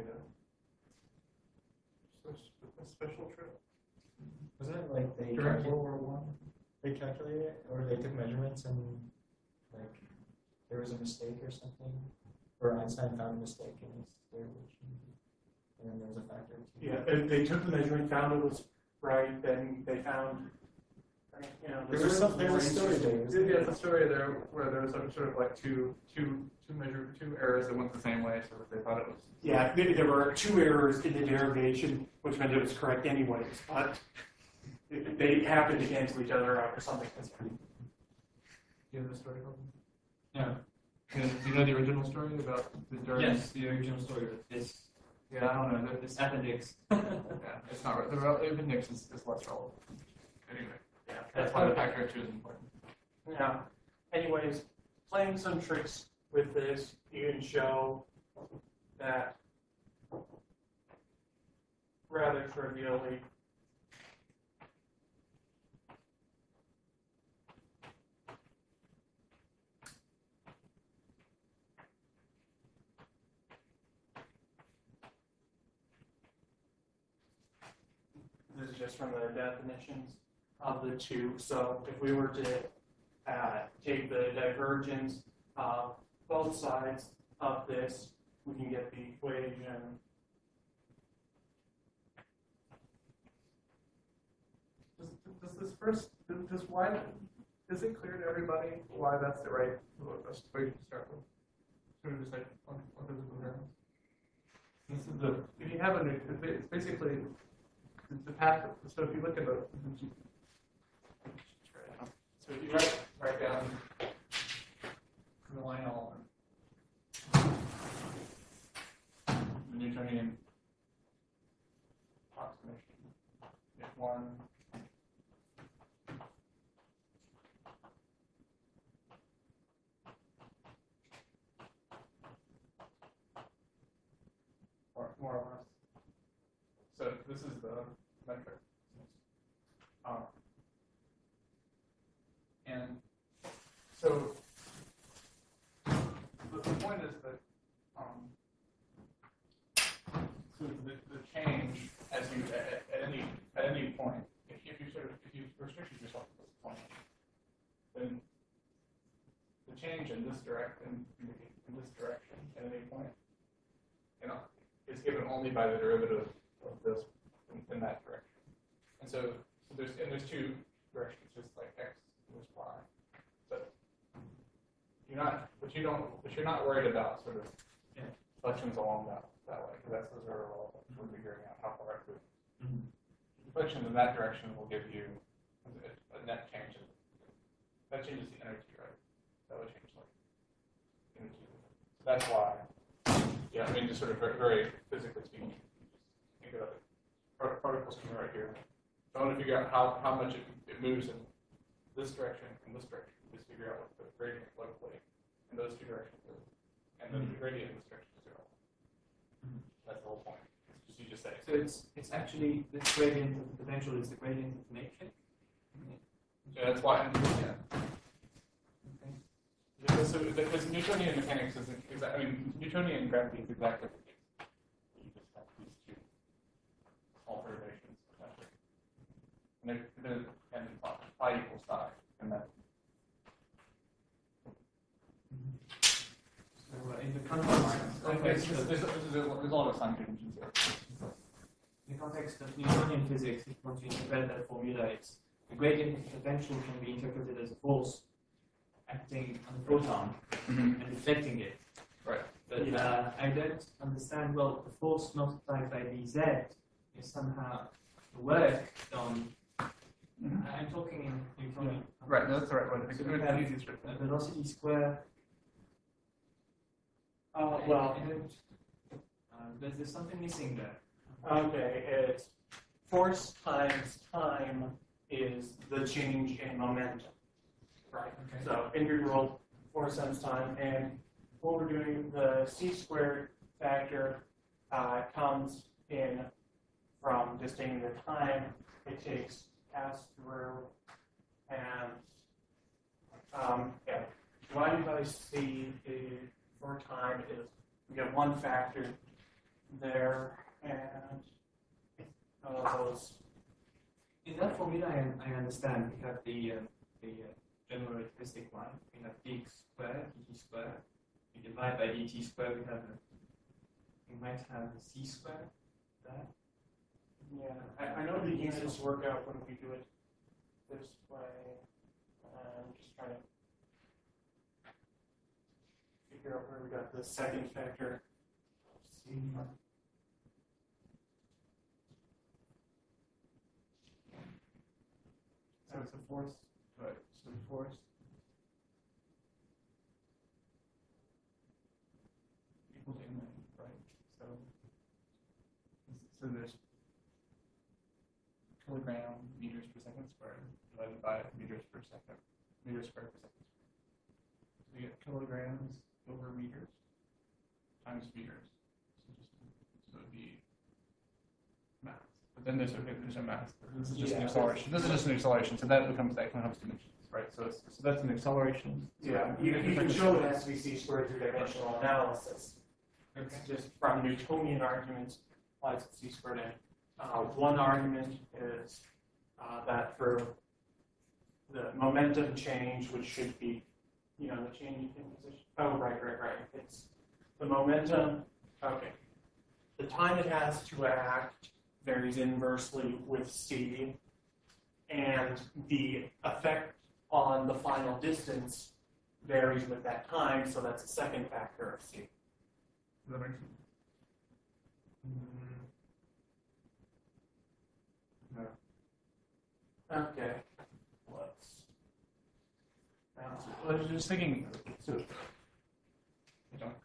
So a special trip. Wasn't it like they During calculated, World War One. they calculated it, or they took measurements and like there was a mistake or something, or Einstein found a mistake in his derivation, and then there was a factor. of two. Yeah, they, they took the measurement, found it was right, then they found, you know, There was some, there was a story there. Yeah, wasn't there's there? a story there where there was some sort of like two, two, two measure, two errors that went the same way, so that they thought it was. Yeah, maybe there were two errors in the derivation, which meant it was correct anyways, but they happened to cancel each other out or something. Do you know the story? Colton? Yeah. Yeah, do you know the original story about the during? Yes, the original story with this Yeah, I don't know. The- this appendix. Yeah, it's not right. The rel- appendix is, is less relevant. Anyway, Yeah, that's why the factor of two is important. Yeah. Anyways, playing some tricks with this, you can show that rather trivially. This is just from the definitions of the two. So if we were to uh, take the divergence of both sides of this, we can get the equation. Does, does this first, does, does why, is it clear to everybody why that's the right equation to start with? Should we just like, on, on physical terms? This is the, if you have a, it's basically the path, so if you look at the, So if you write, write down the Lionel the Newtonian approximation, if one or more or less. So this is the metric. Um, and so the, the point is that um, so the, the change as you at, at any at any point, if, if you sort of if you restricted yourself to this point, then the change in this direction in, in this direction at any point, you know, is given only by the derivative of this in, in that direction. And so, so there's and there's two directions, just like x and there's y. But you're not, but you don't, but you're not worried about sort of Yeah. flexions along that that way, because that's those are all we're figuring out how far it moves. Mhm. Flexions in that direction will give you a, a net change. In, that changes the energy, right? That would change like energy. So that's why. Yeah, I mean, just sort of very, very physically speaking, just think about it. Par- Particles coming right here. So I want to figure out how, how much it, it moves in this direction and this direction. Just figure out what the gradient locally in those two directions is. And then the gradient in this direction is zero. Mhm. That's the whole point. It's just you just say. So it's it's actually the gradient of the potential is the gradient of the matrix. Yeah, that's why. Yeah. Okay. Because, so, because Newtonian mechanics is, is, I mean, Newtonian gravity is exactly the case. You just have these two small perturbations, essentially. And they're, they're and phi equals psi, and that. So uh, in the context, context There's, of, there's, there's, there's a lot of sign conventions here. in the context of Newtonian physics, if you want to interpret that formula, it's the gradient of potential can be interpreted as a force acting on the photon Mm-hmm. and deflecting it. Right. But uh, I don't understand, well, the force multiplied by dz is somehow the work done. Mm-hmm. I'm talking in Newtonian. Right, no, that's the right way to think So of we it. have The easiest way to a think of it. velocity square. Uh, I- well, I don't, uh, there's, there's something missing there. okay, it's force times time is the change in momentum, right? Okay. So integral force times time, and what we're doing, the c squared factor uh, comes in from just taking the time it takes to pass through, and um, yeah, divided by c is, for time is, we get one factor there, and uh, those. In that formula, I, I understand we have the uh, the uh, general relativistic one. We have dx squared, dt squared. We divide by dt squared. We have a, we might have a c squared there. Yeah, I, I know the units work out when we do it this way. I'm just trying to figure out where we got the second factor. C. So it's a force, right? So the force equals in, right? So, so there's kilogram meters per second squared divided by meters per second, meters squared per second squared. So you get kilograms over meters times meters. So just so it'd be mass. But then there's a there's a mass. This is just an Yeah. acceleration. This is just an acceleration. So that becomes that becomes dimensions, right? So it's, so that's an acceleration. Yeah, you, you can show it has to be c squared through dimensional analysis. It's just from Newtonian arguments applies to c squared. And uh, one argument is uh, that for the momentum change, which should be, you know, the change in position. Oh, right, right, right. It's the momentum. Okay. The time it has to act varies inversely with c, and the effect on the final distance varies with that time, so that's a second factor of c. Does that make sense? No. Okay. Well, I was just thinking, so, I don't,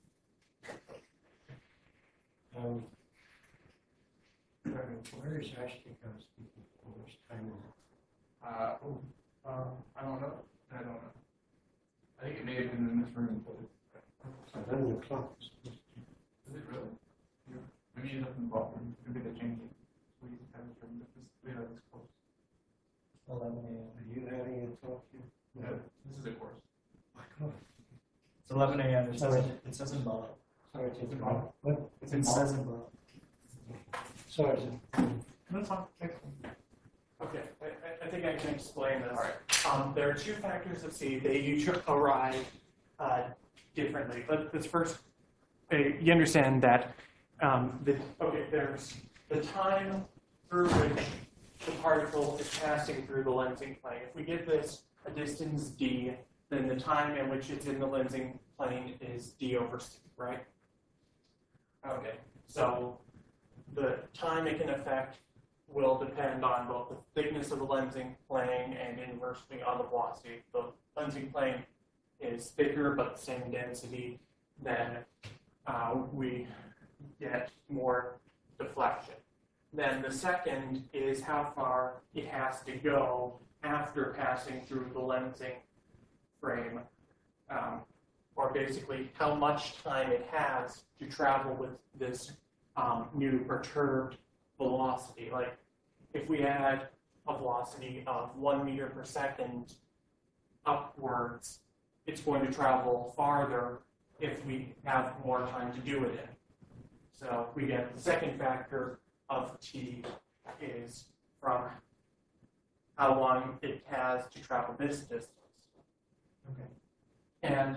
Um, where is Ashtikos which time is it? uh, oh, uh, I don't know, I don't know. I think it may have been in this room, but it's, Eleven o'clock. is it really? Yeah. Maybe it's up in the bottom, maybe they changed it. We have this room, this, we have this course. Eleven a.m. Are you having a talk here? Yeah, this is a course. It's eleven a.m. It says it, it says in Bob. Sorry, it's It's in in Bob. What? It's It says in Bob. Sorry, it's in- No, it's fine. Okay, I, I- I think I can explain this. All right. Um, there are two factors of C. They each arrive uh, differently. But this first, uh, you understand that um, the okay, there's the time through which the particle is passing through the lensing plane. If we give this a distance d, then the time in which it's in the lensing plane is d over c, right? Okay, so the time it can affect will depend on both the thickness of the lensing plane and inversely on the velocity. The lensing plane is thicker but the same density, then uh, we get more deflection. Then the second is how far it has to go after passing through the lensing frame, um, or basically how much time it has to travel with this um, new perturbed velocity. Like if we had a velocity of one meter per second upwards, it's going to travel farther if we have more time to do it in. So we get the second factor of t is from how long it has to travel this distance. Okay. And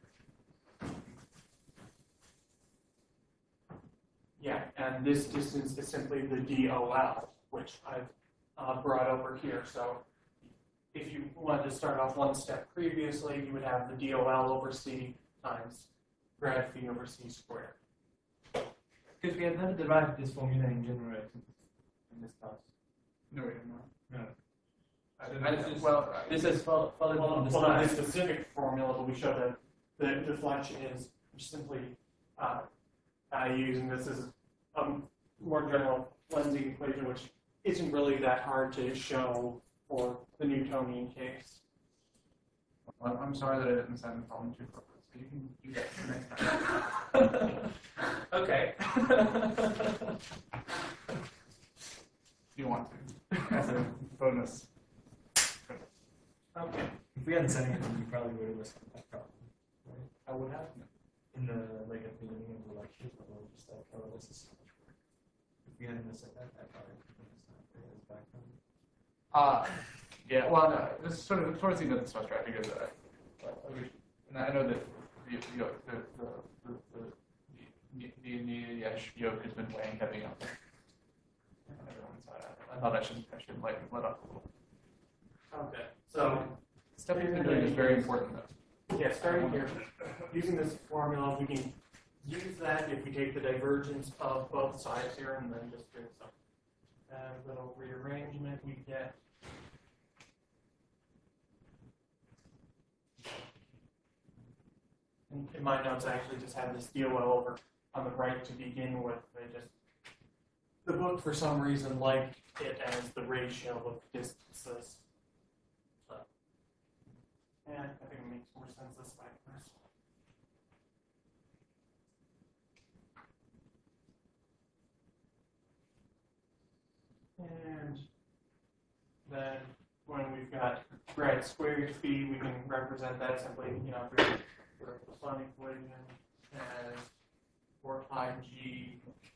yeah, and this distance is simply the D O L, which I've uh, brought over here. So if you wanted to start off one step previously, you would have the D O L over C times grad phi over C squared. Because we have never derived this formula in general in this class. No, we did not. No. I didn't. I just- well, I- This is fo- followed Well, on the well, not this slide. specific formula, but we showed that the deflection is simply uh, uh, using this as a more general lensing equation, which isn't really that hard to show for the Newtonian case. I'm I'm sorry that I didn't send the problem too quickly. So you can do that next time. Okay. If you want to, as a bonus. Okay, If we hadn't said anything, we probably would have listened to that problem. Right? I would have. In the like at the beginning of the lecture, but we were just like, oh, this is so much work. If we hadn't said that, I probably would have listened to back then. Uh, yeah, well, no, this is sort of towards the end of the semester, I figured that, uh, we, and I know that the, the, the, the, the, the, the, the Yesh yoke has been weighing heavy on everyone's side. I thought I should, I should like let up a little. Okay, so Stuff you've been doing is very important though. yeah, starting here, using this formula, we can use that if we take the divergence of both sides here and then just do some uh, little rearrangement. We get in, in my notes, I actually just have this D O L over on the right to begin with. They just the book for some reason liked it as the ratio of distances. So, yeah, I think it makes more sense this way first. And then when we've got grad squared phi, we can represent that simply, you know, through the Poisson equation as four pi g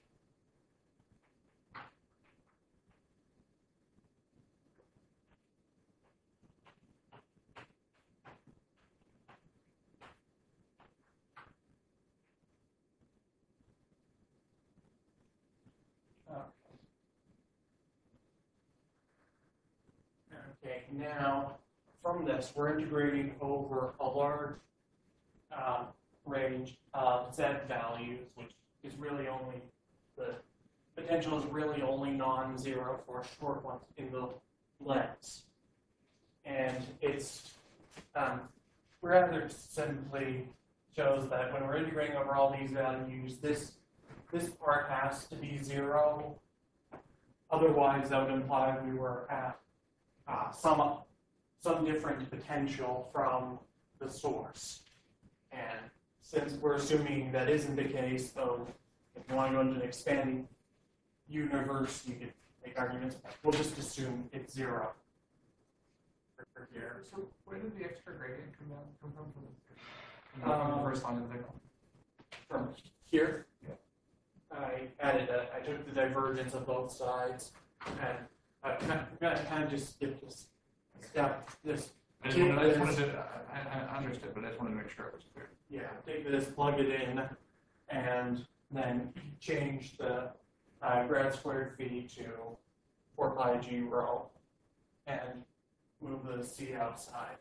Okay, now from this, we're integrating over a large uh, range of z values, which is really only the potential is really only non-zero for short ones in the lens, and it's um, rather simply shows that when we're integrating over all these values, this this part has to be zero. Otherwise, that would imply we were at uh, some some different potential from the source. And since we're assuming that isn't the case, so if you want to go into an expanding universe, you could make arguments. We'll just assume it's zero for, for here. So where did the extra gradient come down, come from? From the, from Um, the first line of the signal? From here, Yeah. I added a, I took the divergence of both sides, and I kind of, I kind of just skipped this step. This I just wanted, I just wanted to, I, I understood, but I just wanted to make sure it was clear. yeah, take this, plug it in, and then change the uh, grad squared phi to four pi g rho, and move the c outside.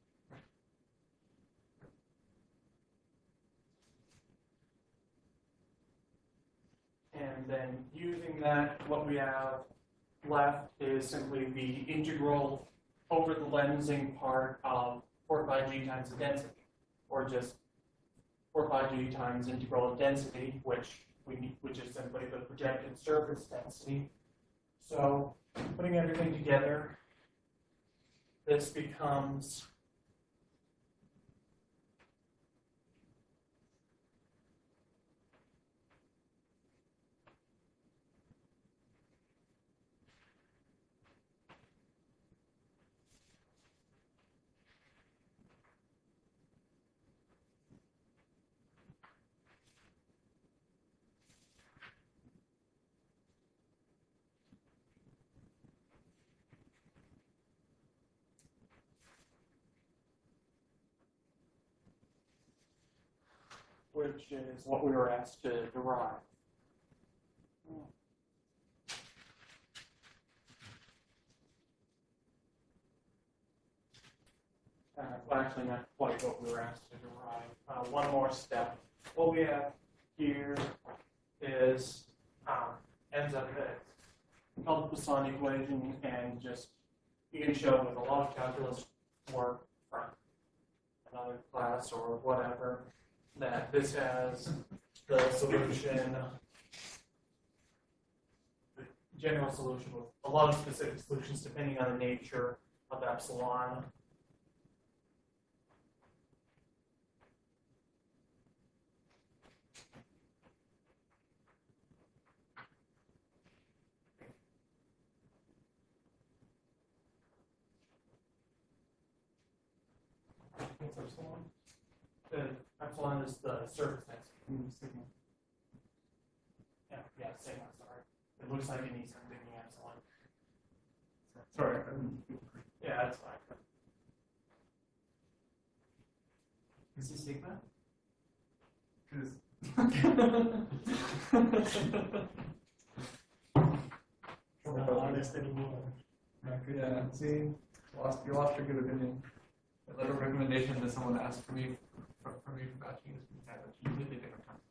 And then using that, what we have left is simply the integral over the lensing part of four pi g times the density, or just four pi g times integral of density, which we need, which is simply the projected surface density. So putting everything together, this becomes which is what we were asked to derive. Uh, well, actually, not quite what we were asked to derive. Uh, one more step. What we have here is um, ends up as called the Poisson equation, and just you can show with a lot of calculus work from another class or whatever that this has the solution, the general solution with a lot of specific solutions depending on the nature of epsilon. What's epsilon? The epsilon is the surface density signal. Yeah, yeah, same. I'm sorry. It looks like it needs something in epsilon. Sorry. I didn't- Yeah, that's fine. Is this sigma? Because Not honest anymore. yeah, see, lost you lost your good opinion. I left a recommendation that someone asked for me for, for me for batching this at a completely different time.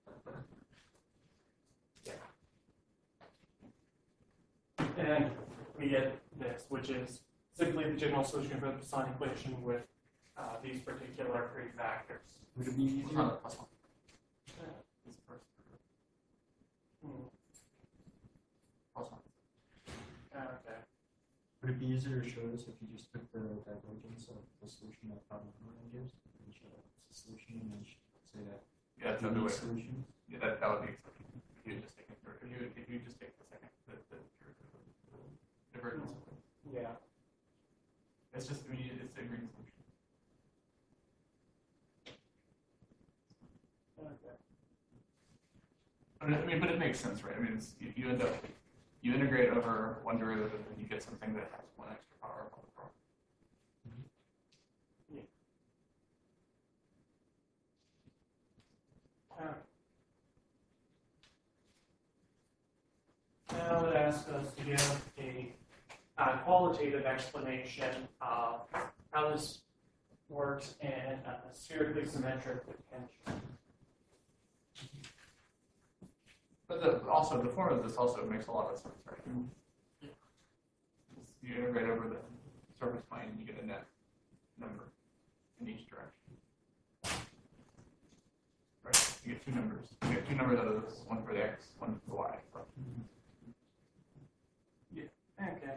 And we get this, which is simply the general solution for the Poisson equation with uh, these particular three factors. Would it be easier? Uh, plus one. It's the first. Hmm. Plus one. Okay. Would it be easier to show this if you just took the divergence of the solution that problem gives and show that it's a solution and then sh- say that Yeah, that's it's another a way. solution? Yeah, that, that would be acceptable. If you just take it through, if you if you just take the second the the, the divergence. Yeah. It's just I mean it's a green solution. Okay. I mean, I mean, but it makes sense, right? I mean, it's, you, you end up, you integrate over one derivative and you get something that has one extra power above the problem. Okay. Now it asks us to give a uh, qualitative explanation of how this works in a spherically symmetric potential. But the, also, the form of this also makes a lot of sense, right? Yeah. You integrate over the surface plane, you get a net number in each direction.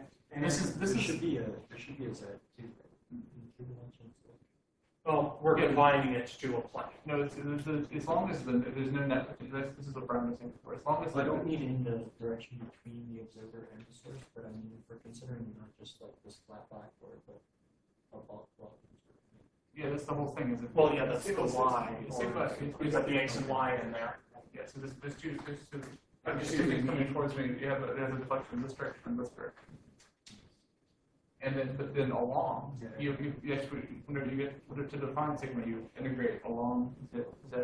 and this is this there is should be a there should be a Z too. Two dimensions. well, we're Yeah. combining it to a plane. No, it's, it's, it's, as long as the, there's no net, this this is what Brian was saying before, as long as I the, don't mean in the direction between the observer and the source, but I mean if we're considering not just like this flat blackboard, but a bulk block. yeah, that's the whole thing, is it? Well, yeah, that's the Sigma- Y. Sigma, We've got the X and Y in there. yeah, so there's, there's two, there's two, I'm there's just two using things coming the- towards me, you have a, there's a deflection in this direction and this direction. And then, but then along, Yeah. you, you, you actually, whenever you get, whenever to define sigma, you integrate along Z, Z,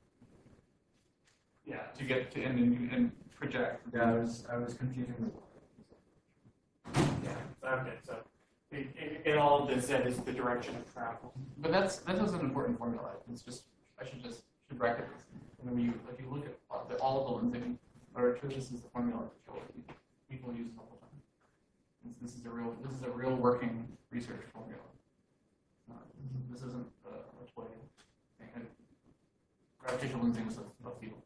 Yeah. to get to, and then you, and project. Yeah, I was I was confusing the Yeah. Okay. So, in, in, in all of this, Z is the direction of travel. But that's, that is an important formula, it's just, I should just, should bracket this. Whenever you, if you look at all the, all of the lensing literature, this is the formula that people use all the time. This, this is a real, this is a real working research formula. Uh, this isn't a, a toy thing. And gravitational lensing is a, a field.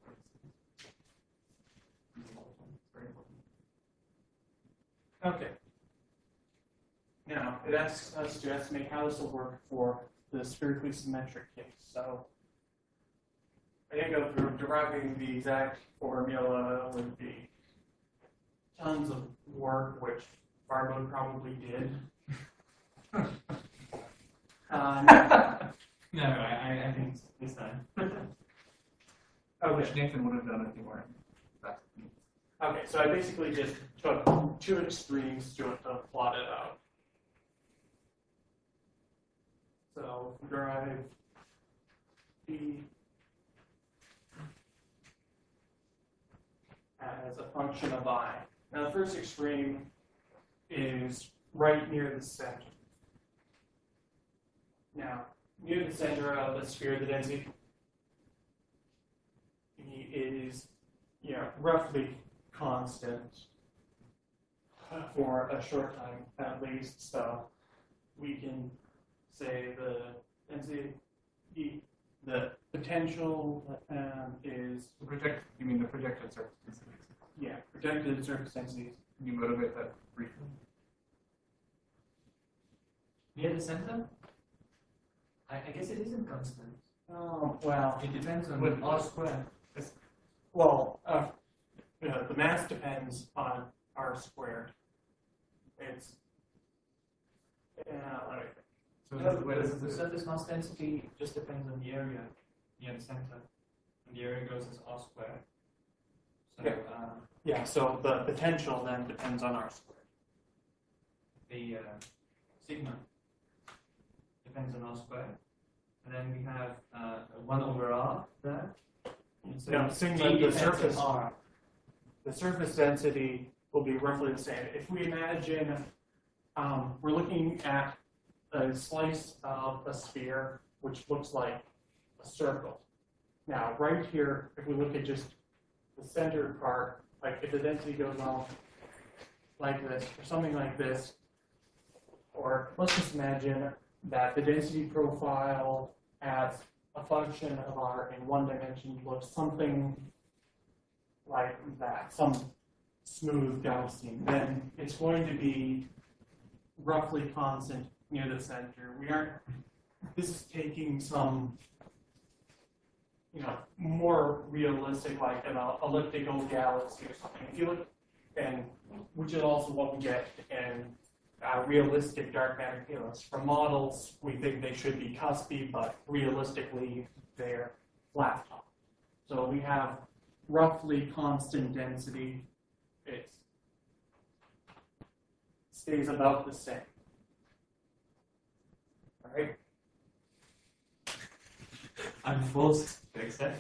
Use it all the time. It's very important. Okay. Now, it asks us to estimate how this will work for the spherically symmetric case. So, I didn't go through deriving the exact formula would be tons of work, which Farbo probably did. um, No, I, I, I think it's, it's fine. I wish Nathan would have done it if he weren't. Back. okay, so I basically just took two extremes to, to plot it out. So, derive B as a function of I. Now, the first extreme is right near the center. Now, near the center of the sphere, the density is, you know, roughly constant for a short time at least. So we can say the density, the potential um, is, The project, you mean the projected surface density? yeah, projected surface densities. Can you motivate that briefly? Near the center? I, I guess it isn't constant. Oh, well, It depends on With- R squared. well, uh, you know, the mass depends on R squared. It's, yeah, let me think. So No, this is, wait, this is the the, surface mass density just depends on the area near the center. And the area goes as R squared. So Yeah. uh, Yeah, so the potential then depends on R squared. the uh, sigma depends on R squared. And then we have uh, one over R there. And so No, sigma, G the depends surface, on R. the surface density will be roughly the same. If we imagine um, we're looking at a slice of a sphere which looks like a circle. Now, right here, if we look at just the center part, like if the density goes off like this, or something like this, or let's just imagine that the density profile as a function of R in one dimension looks something like that, some smooth Gaussian, then it's going to be roughly constant near the center. We aren't, this is taking some, you know, more realistic, like an elliptical galaxy or something. If you look, and which is also what we get in uh, realistic dark matter halos. From models, we think they should be cuspy, but realistically, they're flat top. So we have roughly constant density. It stays about the same. All right. I'm forced to accept.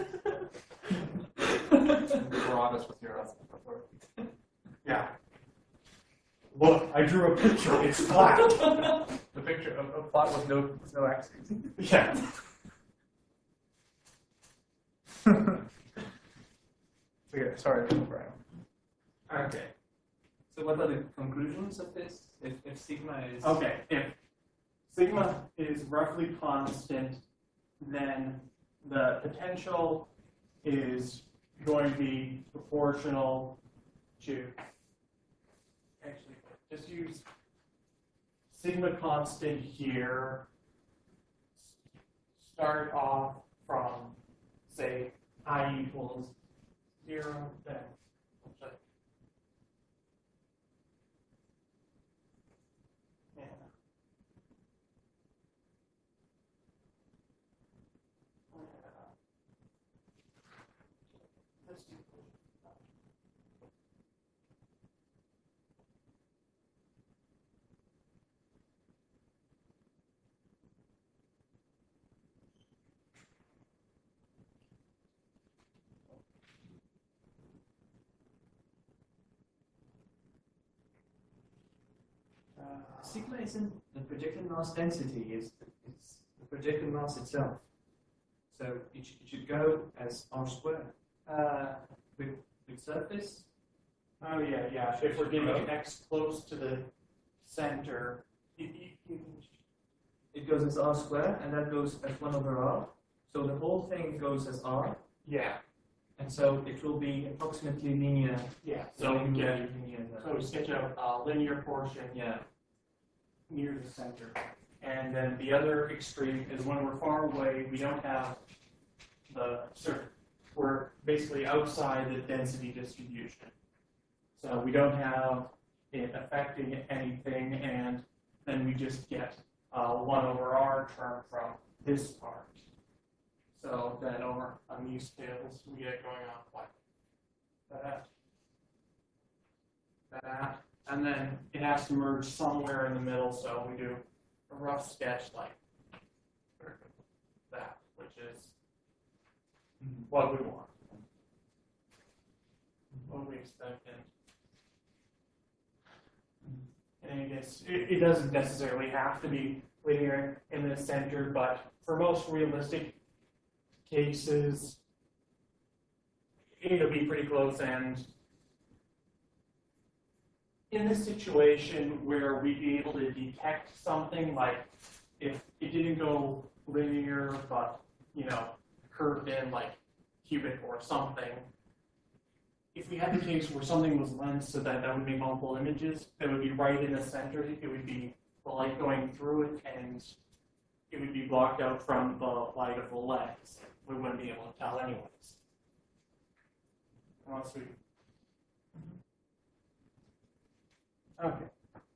Broadest with your before. Yeah. Look, I drew a picture. It's flat. The picture of a plot with no, with no axes. Yeah. Okay, sorry, Brian. Okay. So what are the conclusions of this? If, if sigma is Okay. If sigma is roughly constant, then the potential is going to be proportional to, actually, just use sigma constant here. Start off from, say, I equals zero, then yeah. Let's do Sigma isn't the projected mass density, is it's the projected mass itself. So it should, it should go as r squared. Uh, with, with surface, oh yeah, yeah. If we're getting x close to the center, you, you, you can it goes as r squared, and that goes as one over r. So the whole thing goes as r, yeah, and so it will be approximately linear. yeah. So we linear, get linear. so we sketch a uh, linear portion Yeah. near the center, and then the other extreme is when we're far away. We don't have the surface. We're basically outside the density distribution, so we don't have it affecting anything, and then we just get uh, one over r term from this part. So then over on these tables, we get going off like that, that, and then it has to merge somewhere in the middle, so we do a rough sketch like that, which is what we want, what we expect. And I guess it, it doesn't necessarily have to be linear in the center, but for most realistic cases, it'll be pretty close. And in this situation where we'd be able to detect something, like if it didn't go linear, but, you know, curved in like cubic or something, if we had the case where something was lensed so that that would make multiple images, that would be right in the center, it would be the light going through it, and it would be blocked out from the light of the lens. We wouldn't be able to tell anyways. Unless we... Okay.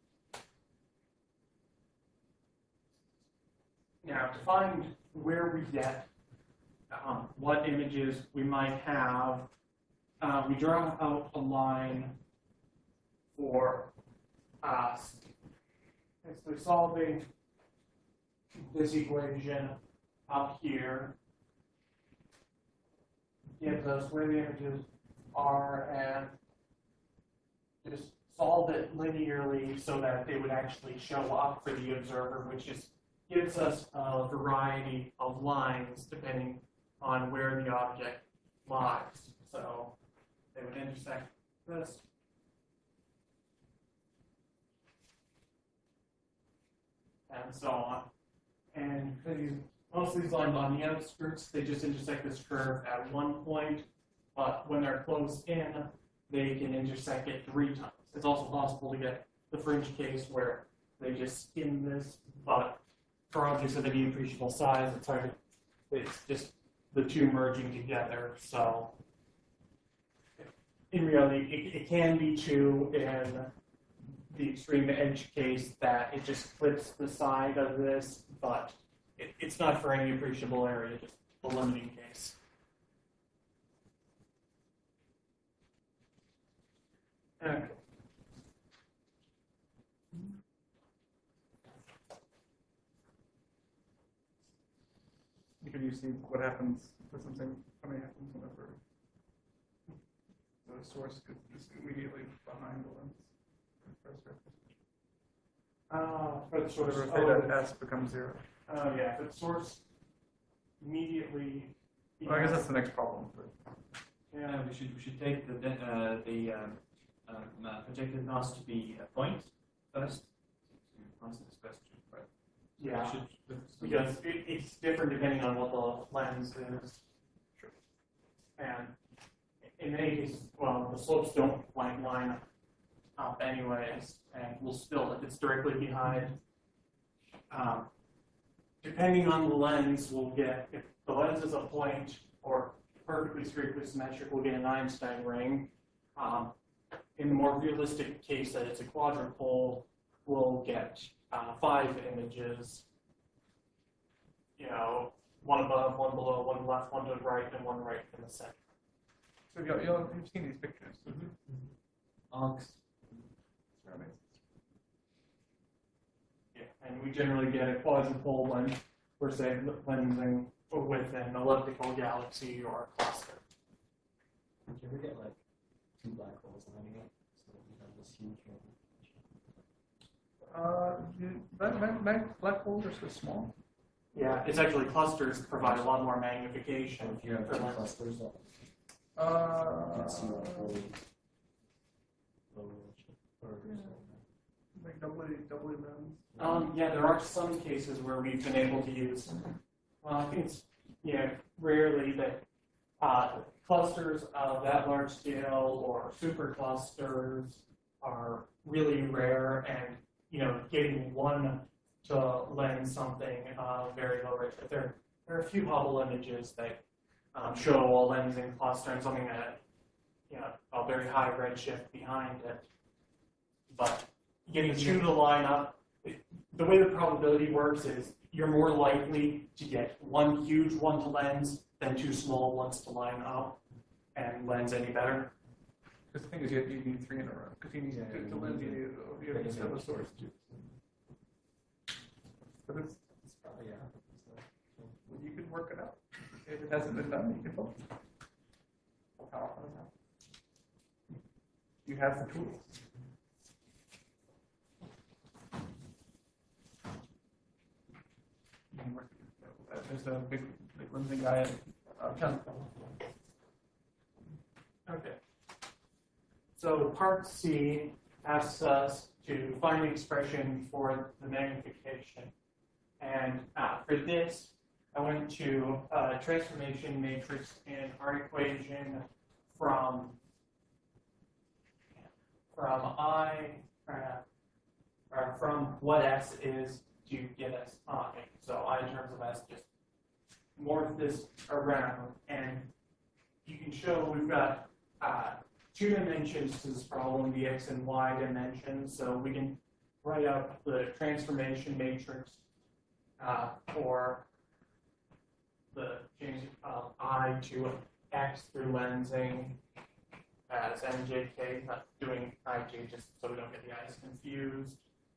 Now, to find where we get um, what images we might have, uh, we draw out a line for us. Basically solving this equation up here gives us where the images are, and just solve it linearly so that they would actually show up for the observer, which is gives us a variety of lines depending on where the object lies. So they would intersect this. And so on. And these, most of these lines on the outskirts, they just intersect this curve at one point, but when they're close in, they can intersect it three times. It's also possible to get the fringe case where they just skim this, but for objects of any appreciable size, it's hard. It's just the two merging together. So in reality, it, it can be true in the extreme edge case that it just clips the side of this, but it, it's not for any appreciable area, just a limiting case. Okay. You can you see what happens with something funny happens whenever the source is immediately behind the lens. Uh, for the source, Whatever oh, theta s becomes zero. oh yeah, for the source immediately. Well, I guess that's the next problem. But Yeah, we should we should take the de- uh, the um, um, uh, projected mass to be a point first to answer this question. Right. Yeah, We should, because it, it's different depending on what the lens is. And in many cases, well, the slopes don't like line up anyways, and we'll still, if it's directly behind, um, depending on the lens, we'll get, if the lens is a point or perfectly strictly symmetric, we'll get an Einstein ring. Um, in the more realistic case that it's a quadrupole, we'll get uh, five images, you know, one above, one below, one left, one to the right, and one right in the center. So you'll, you'll, you've seen these pictures. Onks. Yeah, and we generally get a quadrupole when we're say lensing with an elliptical galaxy or a cluster. Did you ever get like two black holes lining up so that you have this huge one? Uh, you, black, black, black, black holes are so small. Yeah, it's actually clusters provide a lot more magnification. Or if you have for two lenses. clusters that you Uh, can see like really low or like doubly, doubly lens. Um, yeah, there are some cases where we've been able to use, well, I think it's, yeah, rarely that uh, clusters of that large scale or superclusters are really rare, and, you know, getting one to lens something uh, very low rate. There, there are a few Hubble images that um, show a lensing cluster and something that, you know, a very high redshift behind it. But getting two to line up, it, the way the probability works is you're more likely to get one huge one to lens than two small ones to line up and lens any better. Because the thing is, you, you need three in a row. Because you need Yeah, to, you to lens, you need- need, you need to have a source too. But it's, it's probably yeah. It's you can work it out. If it hasn't been done, you can focus. How often is that? You have the tools. You can work. uh, There's a big, big lensing guy at uh, Chemical. Okay. So part C asks us to find the expression for the magnification. And uh, for this, I went to a transformation matrix in our equation from, from I, uh, or from what S is to get us I. So I in terms of S, just morph this around, and you can show we've got uh, two dimensions to this problem, the X and Y dimensions, so we can write out the transformation matrix uh, for the change of I to X through lensing as M J K, not doing I J just so we don't get the I's confused.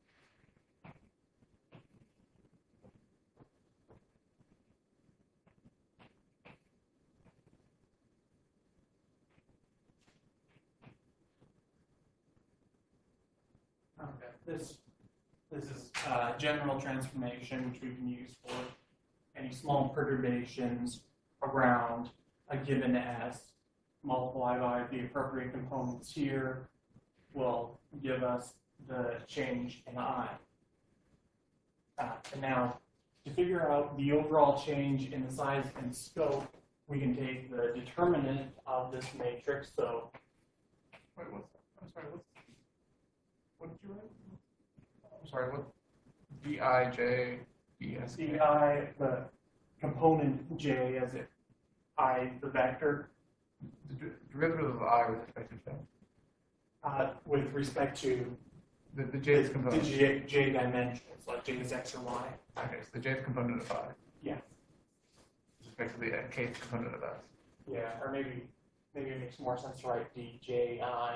Okay, this this is uh, general transformation, which we can use for any small perturbations around a given S, multiplied by the appropriate components here, will give us the change in I. Uh, and now, to figure out the overall change in the size and scope, we can take the determinant of this matrix. So, Wait, what's that? I'm sorry, what's, what did you write? I'm sorry, what? D I J B S K. the I, the component J as it I, the vector, The der- derivative of I with respect to J. uh, with respect to The, the J is the component. J, J dimensions, like J is X or Y. Okay, so the J is component of I. Yeah. With respect to the uh, K is component of S. Yeah, or maybe maybe it makes more sense to write D J I.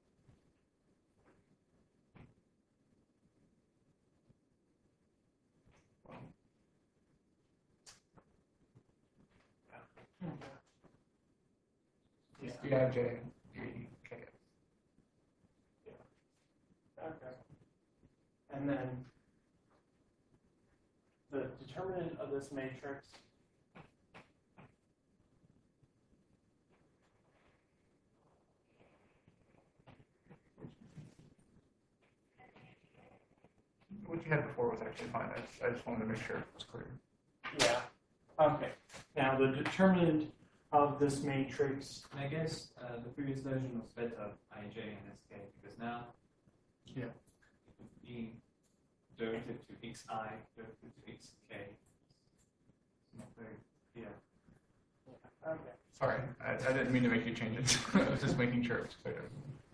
It's D I J D K S. Okay. And then the determinant of this matrix What you had before was actually fine. I just, I just wanted to make sure it was clear. Yeah. Okay. Now the determinant of this matrix. And I guess uh, the previous version was better I J in this case because now Yeah. The derivative to xi, derivative to xk. It's not very clear. Okay. Sorry, I, I didn't mean to make you change it. I was just making sure it was clear.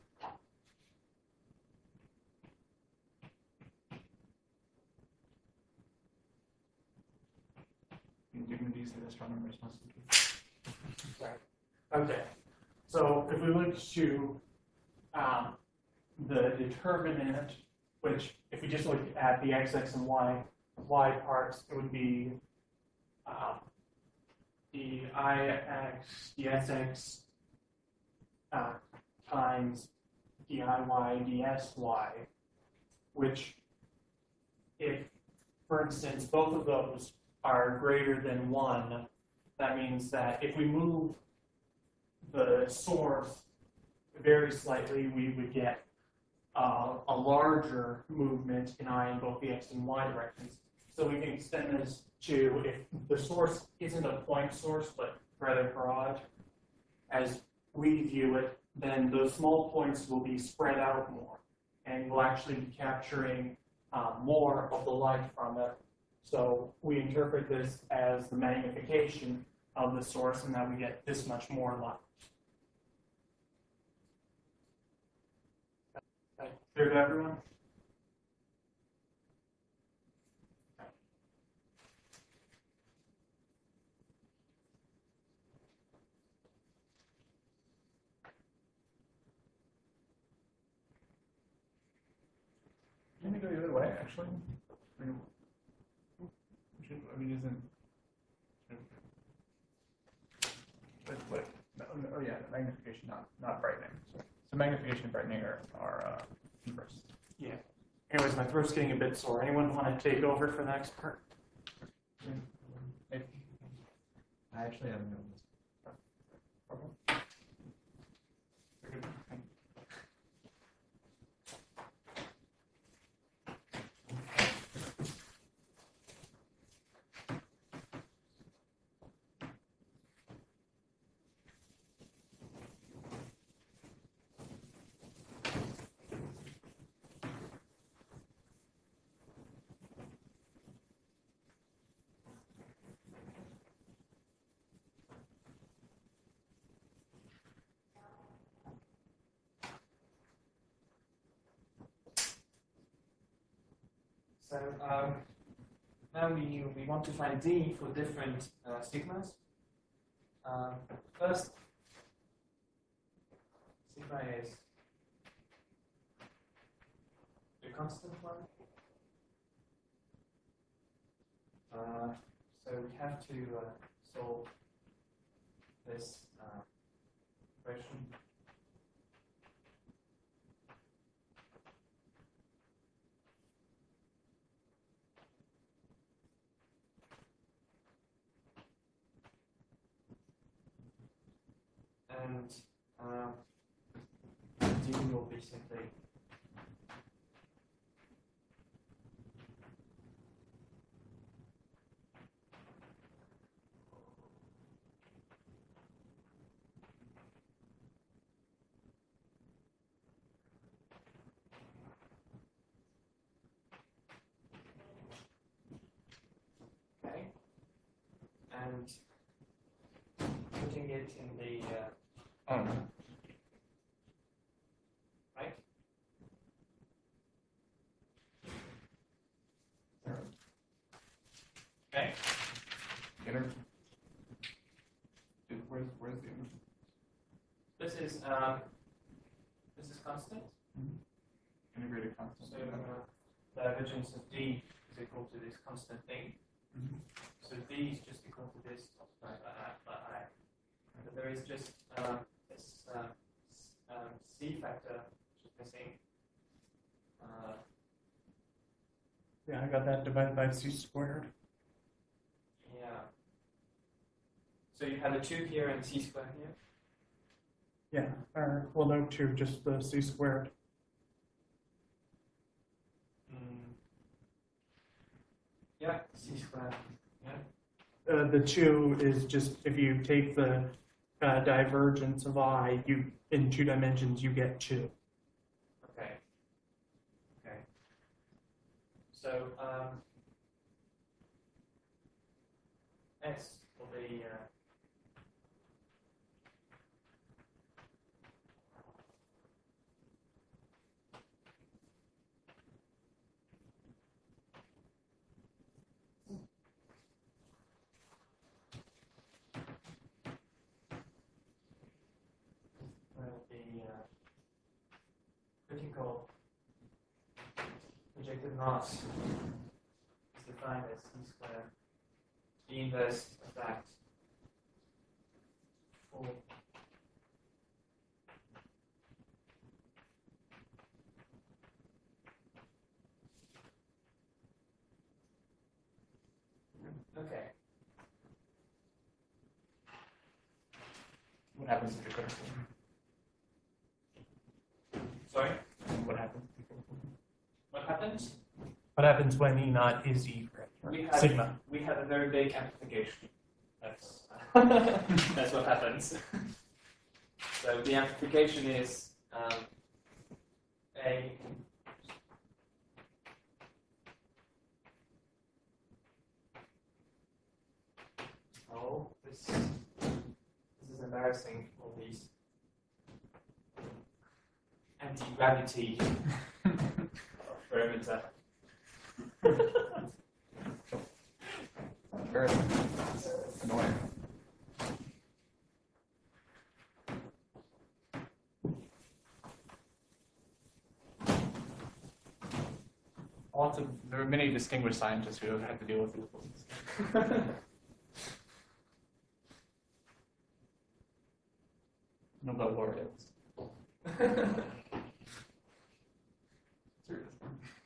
Dignities that astronomers must do. Right. Okay. So if we look to um, the determinant, which if we just look at the x-x and y, y parts, it would be um, the ix, the sx uh, times diy, dsy, which if, for instance, both of those are greater than one, that means that if we move the source very slightly, we would get uh, a larger movement in I in both the x and y directions. So we can extend this to, if the source isn't a point source, but rather broad, as we view it, then those small points will be spread out more, and we'll actually be capturing uh, more of the light from it. So we interpret this as the magnification of the source, and that we get this much more light. Okay. Clear to everyone? Can we go the other way, actually? I mean, should, I mean, isn't. But, but, no, no, oh, yeah, the magnification, not, not brightening. So, so magnification and brightening are, are uh, inverse. Yeah. Anyways, my throat's getting a bit sore. Anyone want to take over for the next part? Maybe. I actually haven't known this. Very good. So um, now we, we want to find d for different uh, sigmas. Um, first, sigma is the constant one. Uh, so we have to uh, solve this uh, question. And uh, d will be simply okay, and putting it in the uh, Um, right? Okay. inner. Dude, where's, where's the inner? This is um, this is constant. Integrated constant. So uh, the divergence of d is equal to this constant thing. Mhm. So d is just equal to this multiplied by i. By I. But there is just um, this uh, s- um, c factor which is missing. Uh, Yeah, I got that divided by c squared. yeah. So you have a two here and c squared here. Yeah, or, well, no, two, just the c squared. Mm. Yeah, c squared. Yeah. Uh, the two is just, if you take the uh, divergence of I, you in two dimensions, you get two. Okay. So um, S will be uh, will be uh, critical projected mass is defined as c squared, the inverse of that. For okay. What happens if you're critical? Sorry, What happens if you're critical? what happens? What happens when E naught is E for We have sigma? we have a very big amplification. That's that's what happens. So the amplification is um, a oh this this is embarrassing. All these anti-gravity of perimeter. Very annoying. Lots of there are many distinguished scientists who have had to deal with these things. Nobel laureates. Seriously.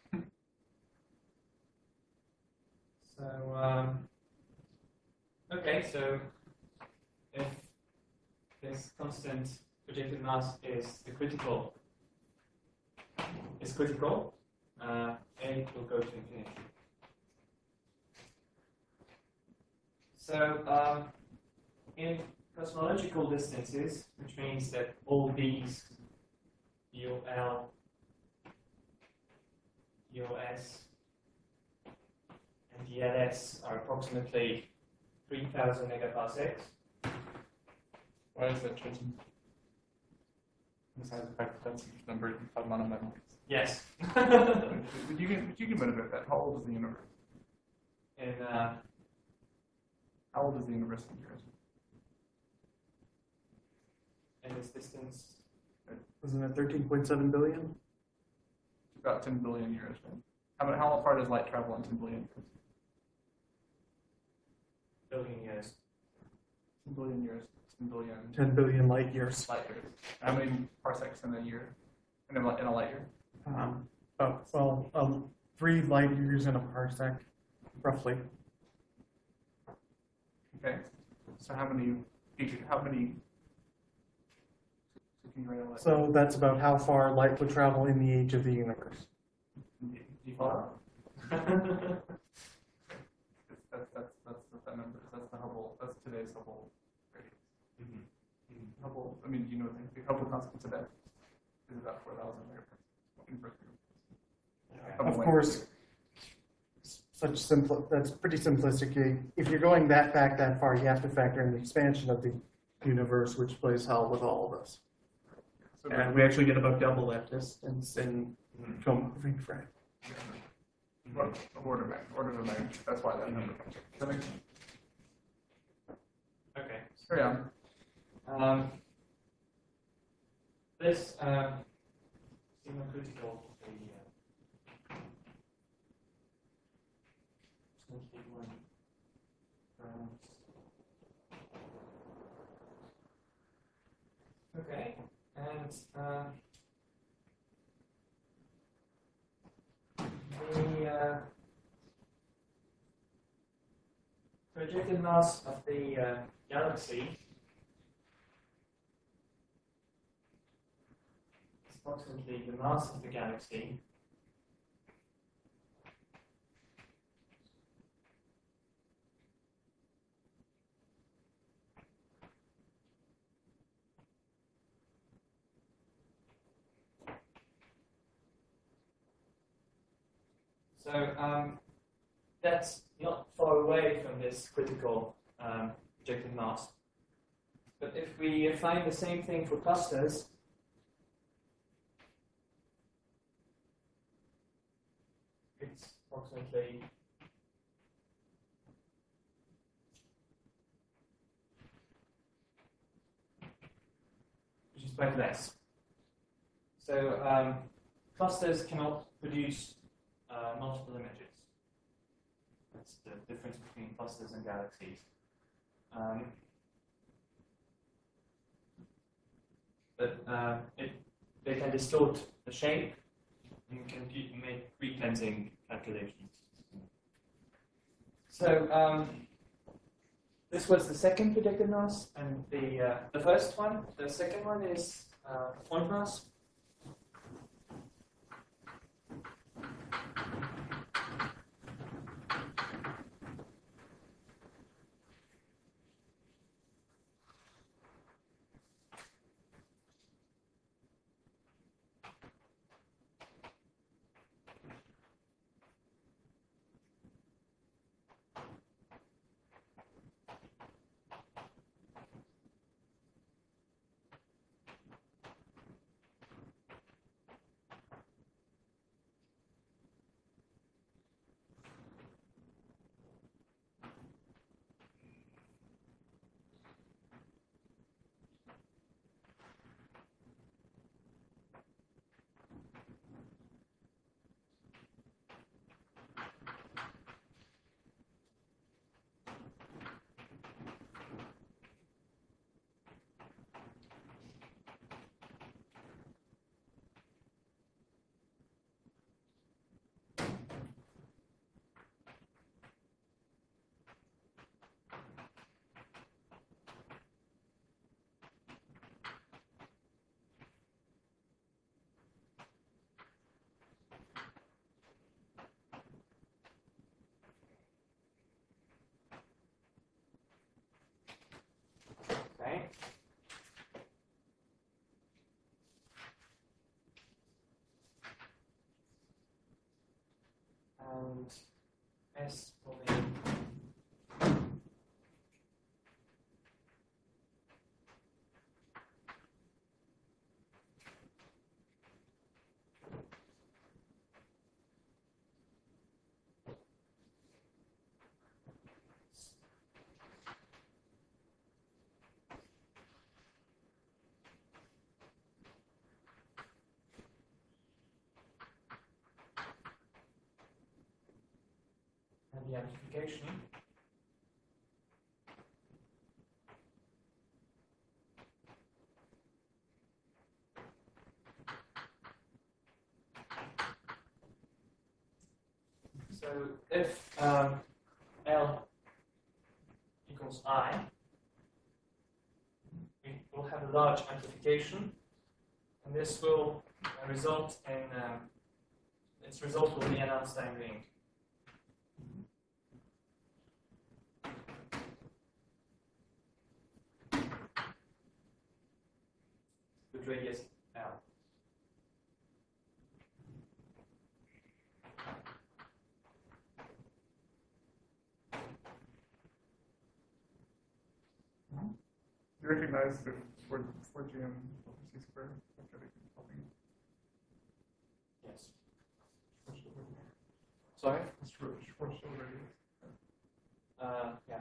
So, um, okay, so if this constant projected mass is the critical, is critical, uh, A will go to infinity. So, um, in cosmological distances, which means that all these U L, U S, and the L S are approximately three thousand megaparsecs. Why is that changing? Besides the fact that that's a huge number of monometrics. Yes. Would you get would you get rid of it? How old is the universe? In uh, How old is the universe in years? in this distance, Wasn't it thirteen point seven billion? About ten billion years, right? How about how far does light travel in ten billion years? billion years. ten billion years, ten billion ten billion light years. light years. How many parsecs in a year? In a, in a light year? Um, oh, well, um, three light years in a parsec, roughly. Okay. So how many how many so can you write a light So that's about how far light would travel in the age of the universe. year? Do you follow? That's that's that's that's what that number is. That's the Hubble. That's today's Hubble radius. Hubble. I mean, you know, the Hubble constant today is about four thousand megaparsecs. Of course, such simple, that's pretty simplistic. You- If you're going that back that far, you have to factor in the expansion of the universe, which plays hell with all of us. So And we actually get about double that distance in film moving frame. What order of magnitude? Order of magnitude. That's why that number comes. Does that make sense? Okay. Carry on. Um, this uh, sigma critical of the uh, essentially one. Um, okay, and uh, the uh, projected mass of the uh, galaxy is approximately the mass of the galaxy So um, that's not far away from this critical um, projected mass. But if we find the same thing for clusters, it's approximately which is quite less. So um, clusters cannot produce uh, multiple images. That's the difference between clusters and galaxies. Um, but uh, it, they can distort the shape and can do, make recleansing calculations. So um, this was the second projected mass, and the uh, the first one, the second one is uh, point mass. Okay. And S will be and the amplification. So if um, L equals I, we will have a large amplification, and this will uh, result in um, its result will be an Einstein ring. With radius L. You recognize the four four G M C squared? Yes. Sorry? Schwarzschild radius. Uh, yeah.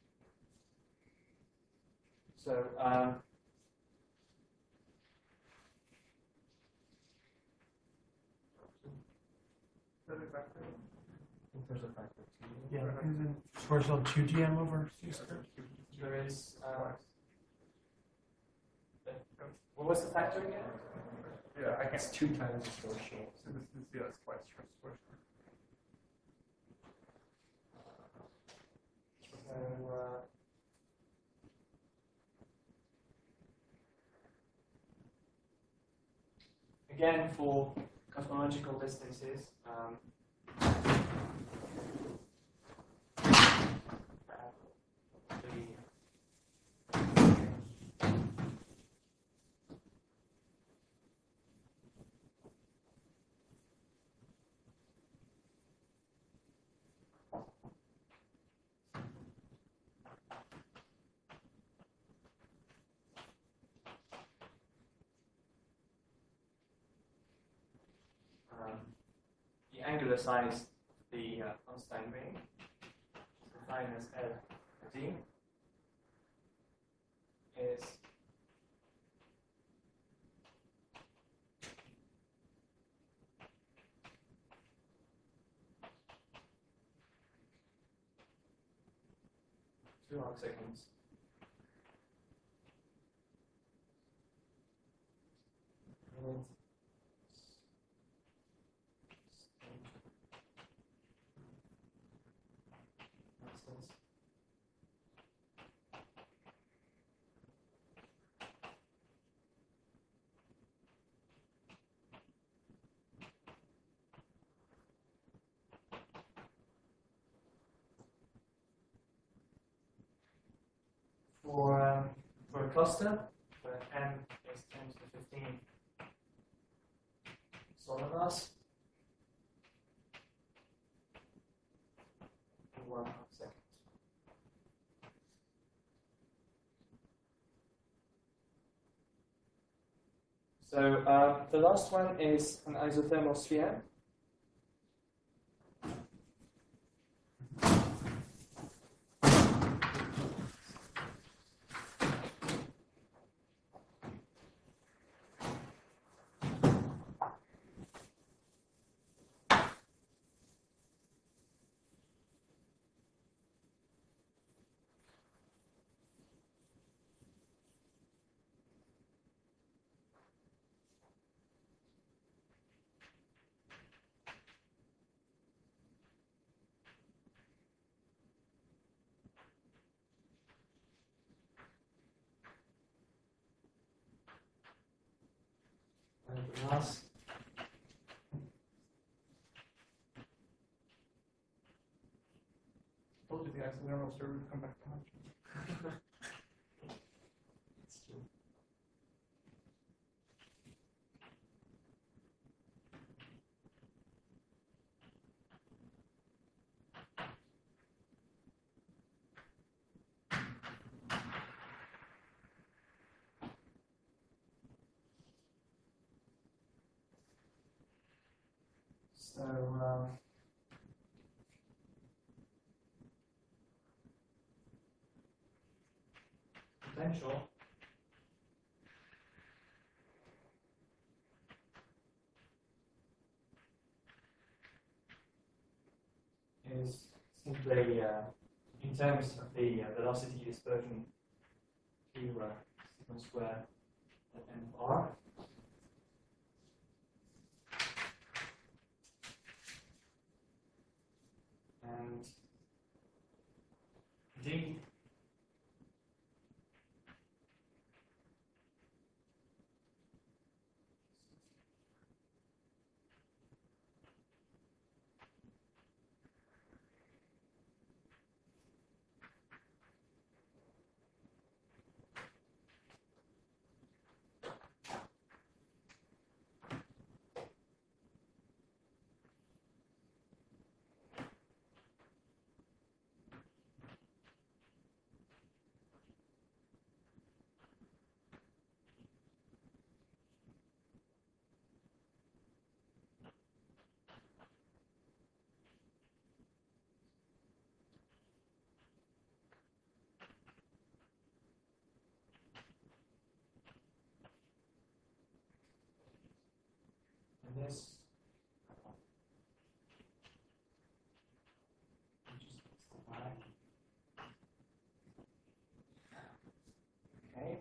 So, um, Is that a factor? I think there's a factor two. Yeah, isn't Schwarzschild two G M over C squared? there is. Uh, what was the factor again? Yeah, I It's guess two times the Schwarzschild. so this is yeah, it's twice Schwarzschild. So, uh, again, for cosmological distances, um, angular size of the uh, Einstein ring, which is defined as L D, is two arc seconds. Minute. Nonsense. For um, for a cluster, where n is ten to the fifteen solar mass, in one half second. So uh, the last one is an isothermal sphere. And the last Told you the isothermal story would come back to haunt you. It's true. So, um, potential is simply uh, in terms of the uh, velocity dispersion q uh, sigma square at n of r. And d and this okay.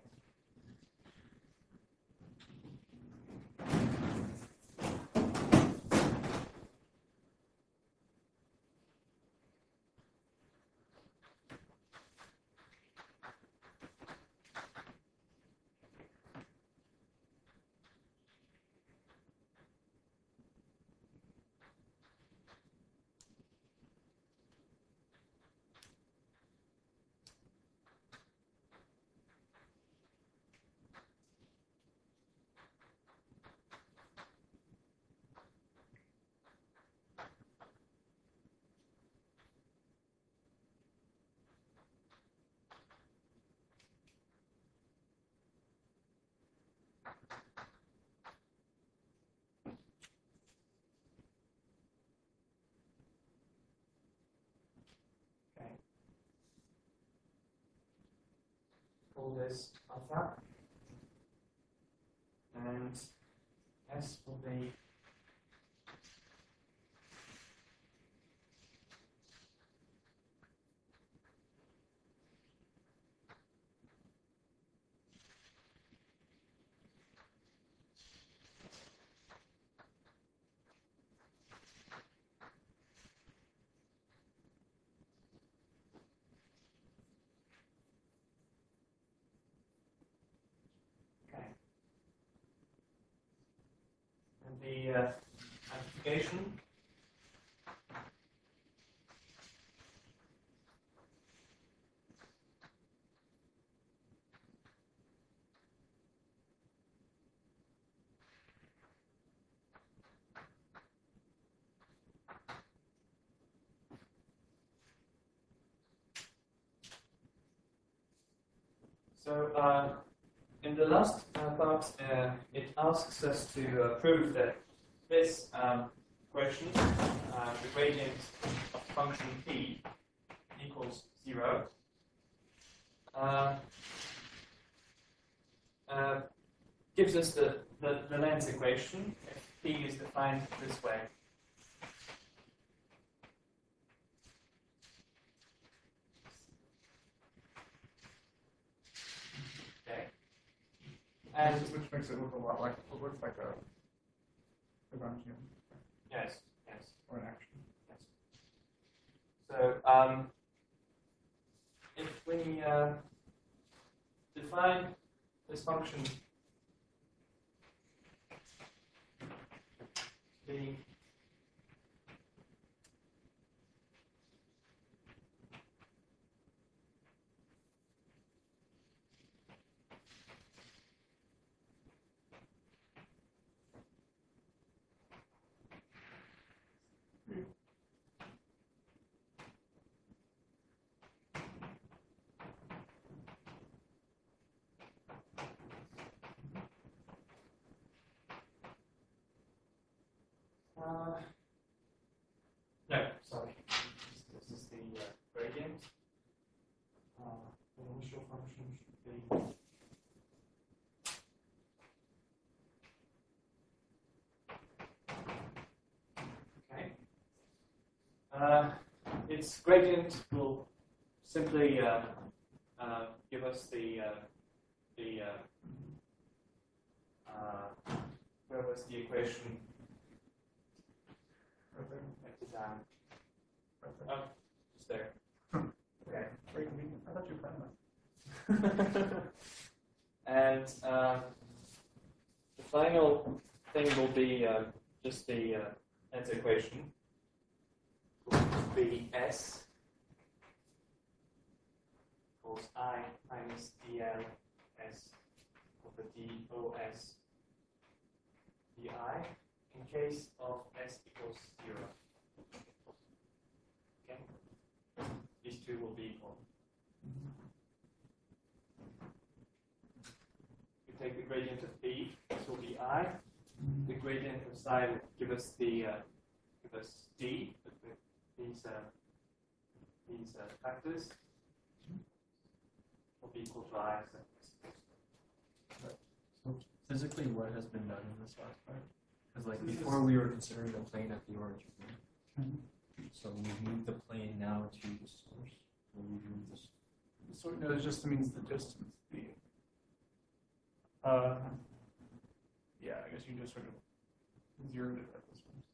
call this alpha. And S will be the uh, amplification. So uh, in the last uh, part, uh, it asks us to uh, prove that this um, equation, uh, the gradient of the function p equals zero, uh, uh, gives us the, the, the lens equation if p is defined this way. Okay. And which makes it look a lot like it looks like a Lagrangian yes, yes. or an action. Yes. So um, if we uh, define this function to be Uh, no, sorry. This, this is the uh, gradient. Uh, the initial function should be okay. Uh, its gradient will simply uh, uh, give us the uh, the uh, uh, where was the equation? Right there. Write it down. Right there. Oh, it's there. Okay. Very convenient. I thought you planned that. And uh, the final thing will be uh, just the uh, lens equation. Will be S equals I minus D L S over D O S D I in case of S equals zero. Okay? These two will be equal. We take the gradient of P, this will be I. The gradient of psi will give us the uh, give us D, with the, these uh, these uh, factors will be equal to I. So physically, what has been done in this last part? Because like before, we were considering the plane at the origin. Right? So we moved the plane now to the source. Or we moved this. So no, it just means the distance. The uh, yeah, I guess you just sort of zeroed it at this point.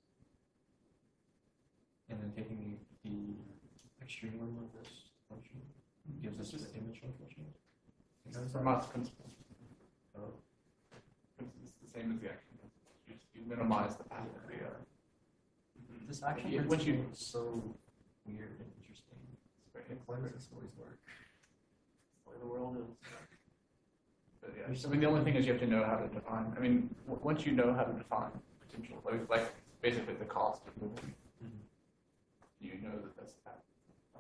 And then taking the, the extreme limit of this function gives us Just- the image function. It's a Fermat's principle. Oh. It's it's the same as the action. You, you minimize the path of the. Uh, This action Yeah, is once you- so weird and interesting. it's Why does this always work? the way the world is. But yeah, I mean, the only thing is you have to know how to define. I mean, w- once you know how to define potential, like, like basically the cost of moving, Mhm. you know that that's the path.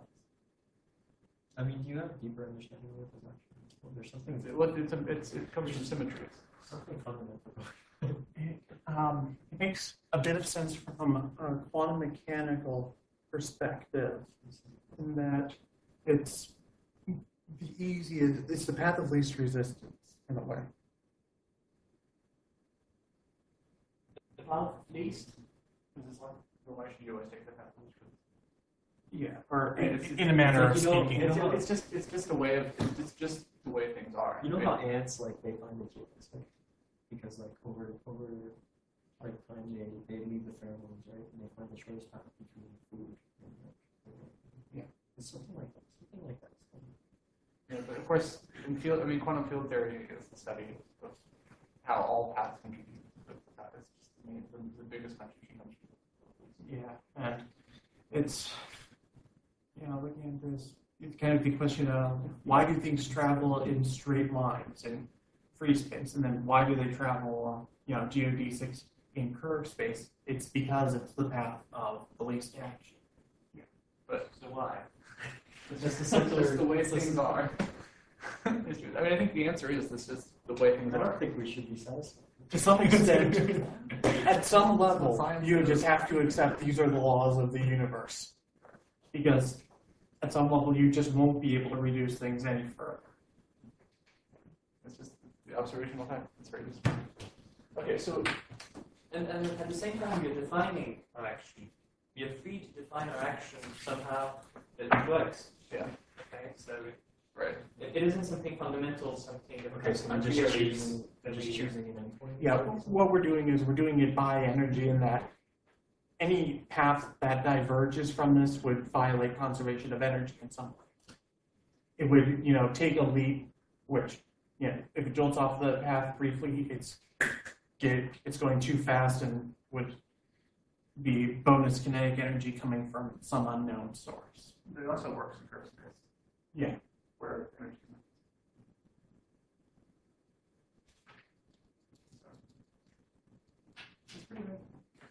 I mean, do you have a deeper understanding of this action? Well, there's something, It's, well, it's, a- it's, it comes from symmetries. something fundamental. It, um, it makes a bit of sense from a quantum mechanical perspective, in that it's the easiest, it's the path of least resistance in a way. The path of least. Is this like, well, why should you always take the path of least resistance? Yeah, or Yeah, in, it's- in a manner of it's like, you know, speaking. you It's, know- it's just it's just a way of it's just the way things are. You know right? how ants like they find the kids, like, because like over over like time they they leave the pheromones, right, and they find the shortest path between food and like, Yeah. it's something like that, something like that. Yeah, but of course, in field, I mean, quantum field theory is the study of how all paths contribute. But that is just, I mean, the, the biggest contribution comes from. Yeah, and it's, you know, looking at this, it's kind of the question of why do things travel in straight lines in free space, and then why do they travel, uh, you know, G O D six in curved space? It's because it's the path of the least action. But So why? it's just, it's just the way things are. It's just- I mean, I think the answer is this is the way things I are. don't think we should be satisfied. To some extent, at some level, Science you is- just have to accept these are the laws of the universe. Because at some level, you just won't be able to reduce things any further. It's just the observational fact. It's very useful. Okay, so And, and at the same time, we're defining our action. We are free to define our action somehow that it works. yeah, Okay, so right. it, it isn't something fundamental, something that Okay, so I'm just clearly- choosing, I'm just choosing an endpoint. Yeah, what we're doing is we're doing it by energy, in that any path that diverges from this would violate conservation of energy in some way. It would, you know, take a leap, which, you know, if it jolts off the path briefly, it's get, it's going too fast and would be bonus kinetic energy coming from some unknown source. It also works in curve space. Yeah. Where energy. It's pretty good.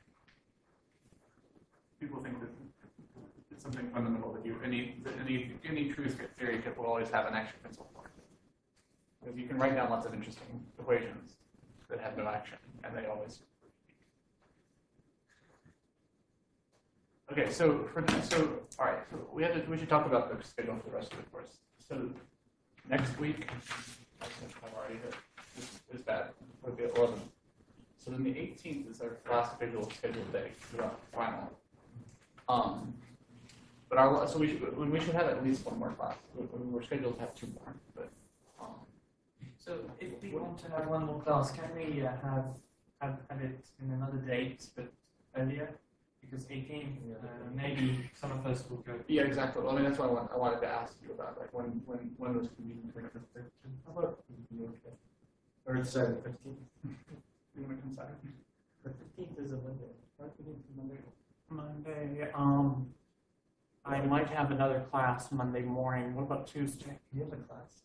People think that it's something fundamental that you any that any any truth theory will always have an action principle for it. Because you can write down lots of interesting equations that have no action, and they always. Okay, so for so all right, so we had to, we should talk about the schedule for the rest of the course. So next week, I've already hit is, is bad for the eleventh. So then the eighteenth is our last official scheduled day for our final. Um, but our so we should we should have at least one more class. We, we're scheduled to have two more, but um, So if we want to have one more class, can we uh, have, have have it in another date, but earlier? Because eighteen, uh, maybe some of us will go. yeah, exactly. Well, I mean, that's what I, want, I wanted to ask you about, like when when when was convenient for you. How about you okay? Or it's uh, the fifteenth. You want to coincide? The fifteenth is a Monday. Monday. Monday, um, I might have another class Monday morning. What about Tuesday? You have a class.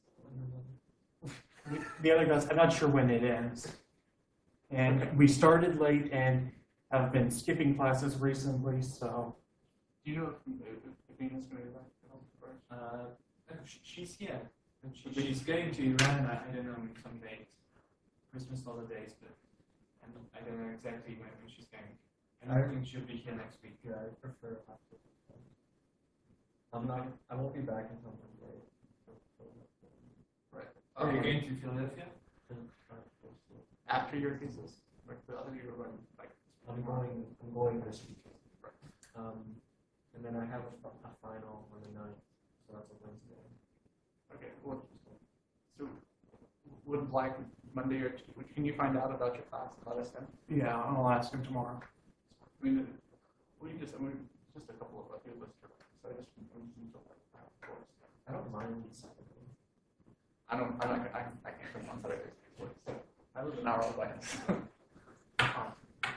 The other class, I'm not sure when it ends. And we started late and have been skipping classes recently, so. Do you know if if Venus going to be back first? Uh, sh- she's here. And she, she's going to Iran, I I don't know, some days. Christmas holidays, but I don't, I don't know exactly when she's going. I don't think she'll be here next week. Yeah, I prefer after. I'm not. I won't be back until Monday. Right. Are you Um, going to Philadelphia? after your thesis? Like the other you were going like. I'm going. I'm going this weekend. Um, and then I have a, a final on the ninth, so that's a Wednesday. Okay. Well, so would like Monday or two, can you find out about your class and let us know? Yeah, I'll ask him tomorrow. I mean, we just I mean just a couple of uh, field lists. So I just of course. I don't mind Saturday. I don't. I'm not. I, I can't come on Saturdays. So I live an hour away. um,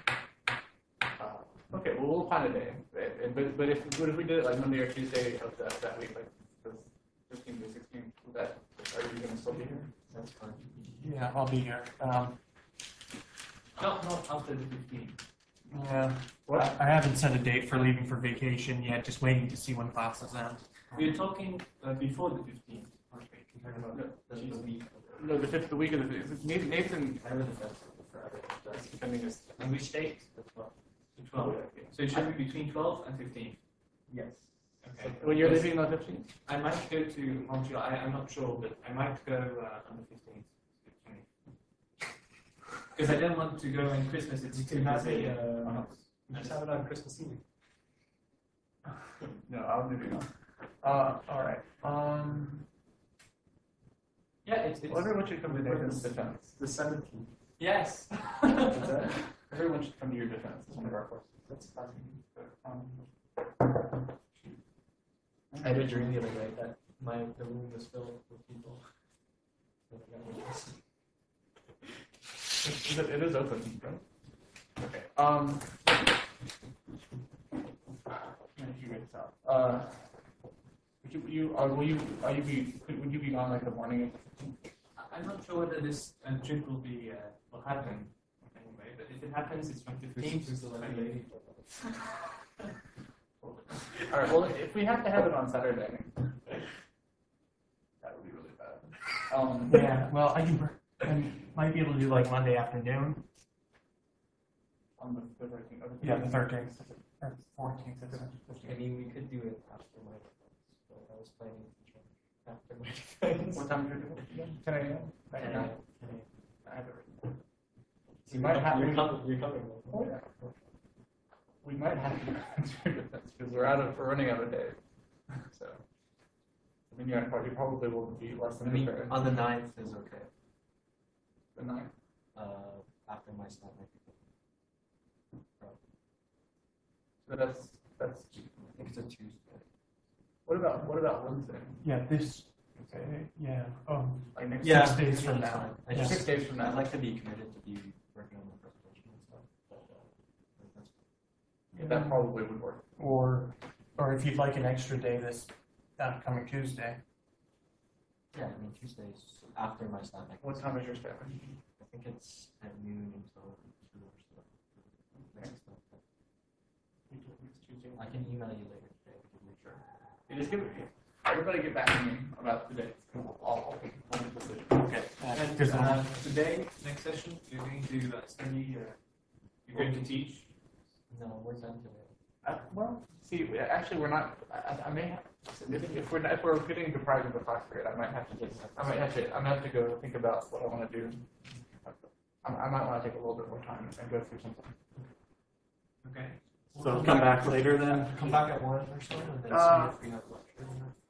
uh, okay. Well, we'll find a day. And, but but if but if we did it like Monday or Tuesday of that that week, like the fifteenth or sixteenth, would that are you going to still be here? That's fine. Yeah, I'll be here. Um, Not, not after the fifteenth. yeah. I, I haven't set a date for leaving for vacation yet, just waiting to see when classes end. We're talking uh, before the fifteenth, aren't we? No, That's the week. no, the fifth, the week of the fifth. Nathan, Nathan I have the fence for Friday. that's depending is And which date? That's fine. The twelfth. So it should be between twelve and fifteen. Yes. Okay. When you're leaving on the fifteenth? I might go to Montreal. I, I'm not sure, but I might go uh, on the fifteenth. Because I don't want to go on Christmas. It's too busy. Uh, just have it on Christmas Eve. No, I'm leaving on. Uh, all right. Um, Yeah, it's. it's everyone should come to Nathan's defense. The seventeenth. yes. Everyone should come to your defense. It's one of our courses. That's fine. Um, I had a dream the other night that my the room was filled with people. It, it is open, right? Okay. Um, let me figure this out. Uh, would you, you uh, will you are you be would you be gone like the morning of the fifteenth? I'm not sure whether this uh, trip will be uh, will happen anyway, but if it happens, it's from fifteenth to Who's the lucky twenty-eighth. lady? All right. Well, if we have to have it on Saturday, that would be really bad. Um, Yeah, well, I can, I might be able to do like Monday afternoon. on the the thirteenth. Yeah, the thirteenth or fourteenth. I mean, we could do it after my defense, but I was planning to try after my defense. What time are you doing? ten a m. ten a m. I have it written. We might have You're we- coming. You're coming. Oh, yeah. We might have to do defense because we're out of we're running out of days. So I mean, you're probably probably will be less I than mean, prepared. on the ninth is okay. The ninth. Uh, after my stuff. So that's that's. I think it's a Tuesday. What about what about Wednesday? Yeah, this. Okay, yeah. Oh, Like next Yeah. six days that's from fine. now. I Yeah. just, six days from now. I'd like to be committed to be working on the presentation and stuff. But, uh, that's- Yeah, that probably would work. or or if you'd like an extra day this uh, coming Tuesday. yeah, I mean Tuesdays after my stuff. I What time is your staff? I think it's at noon until two or so. Next stuff. I can email you later today to make sure. You just give it. Everybody get back to me about the dates. I'll, I'll, I'll make a decision. Okay. And Because uh, today, next session, you're going to uh, study. Uh, you're going to teach. No, we're done today. Uh, well, see, we- actually, we're not. I, I may have. If we're not, if we're getting deprived of the class period, I might have to just. I might have to. I might have to go think about what I want to do. I, I might want to take a little bit more time and go through something. Okay. So come back later then. Come back at one or so, and then Uh, see if we have lecture.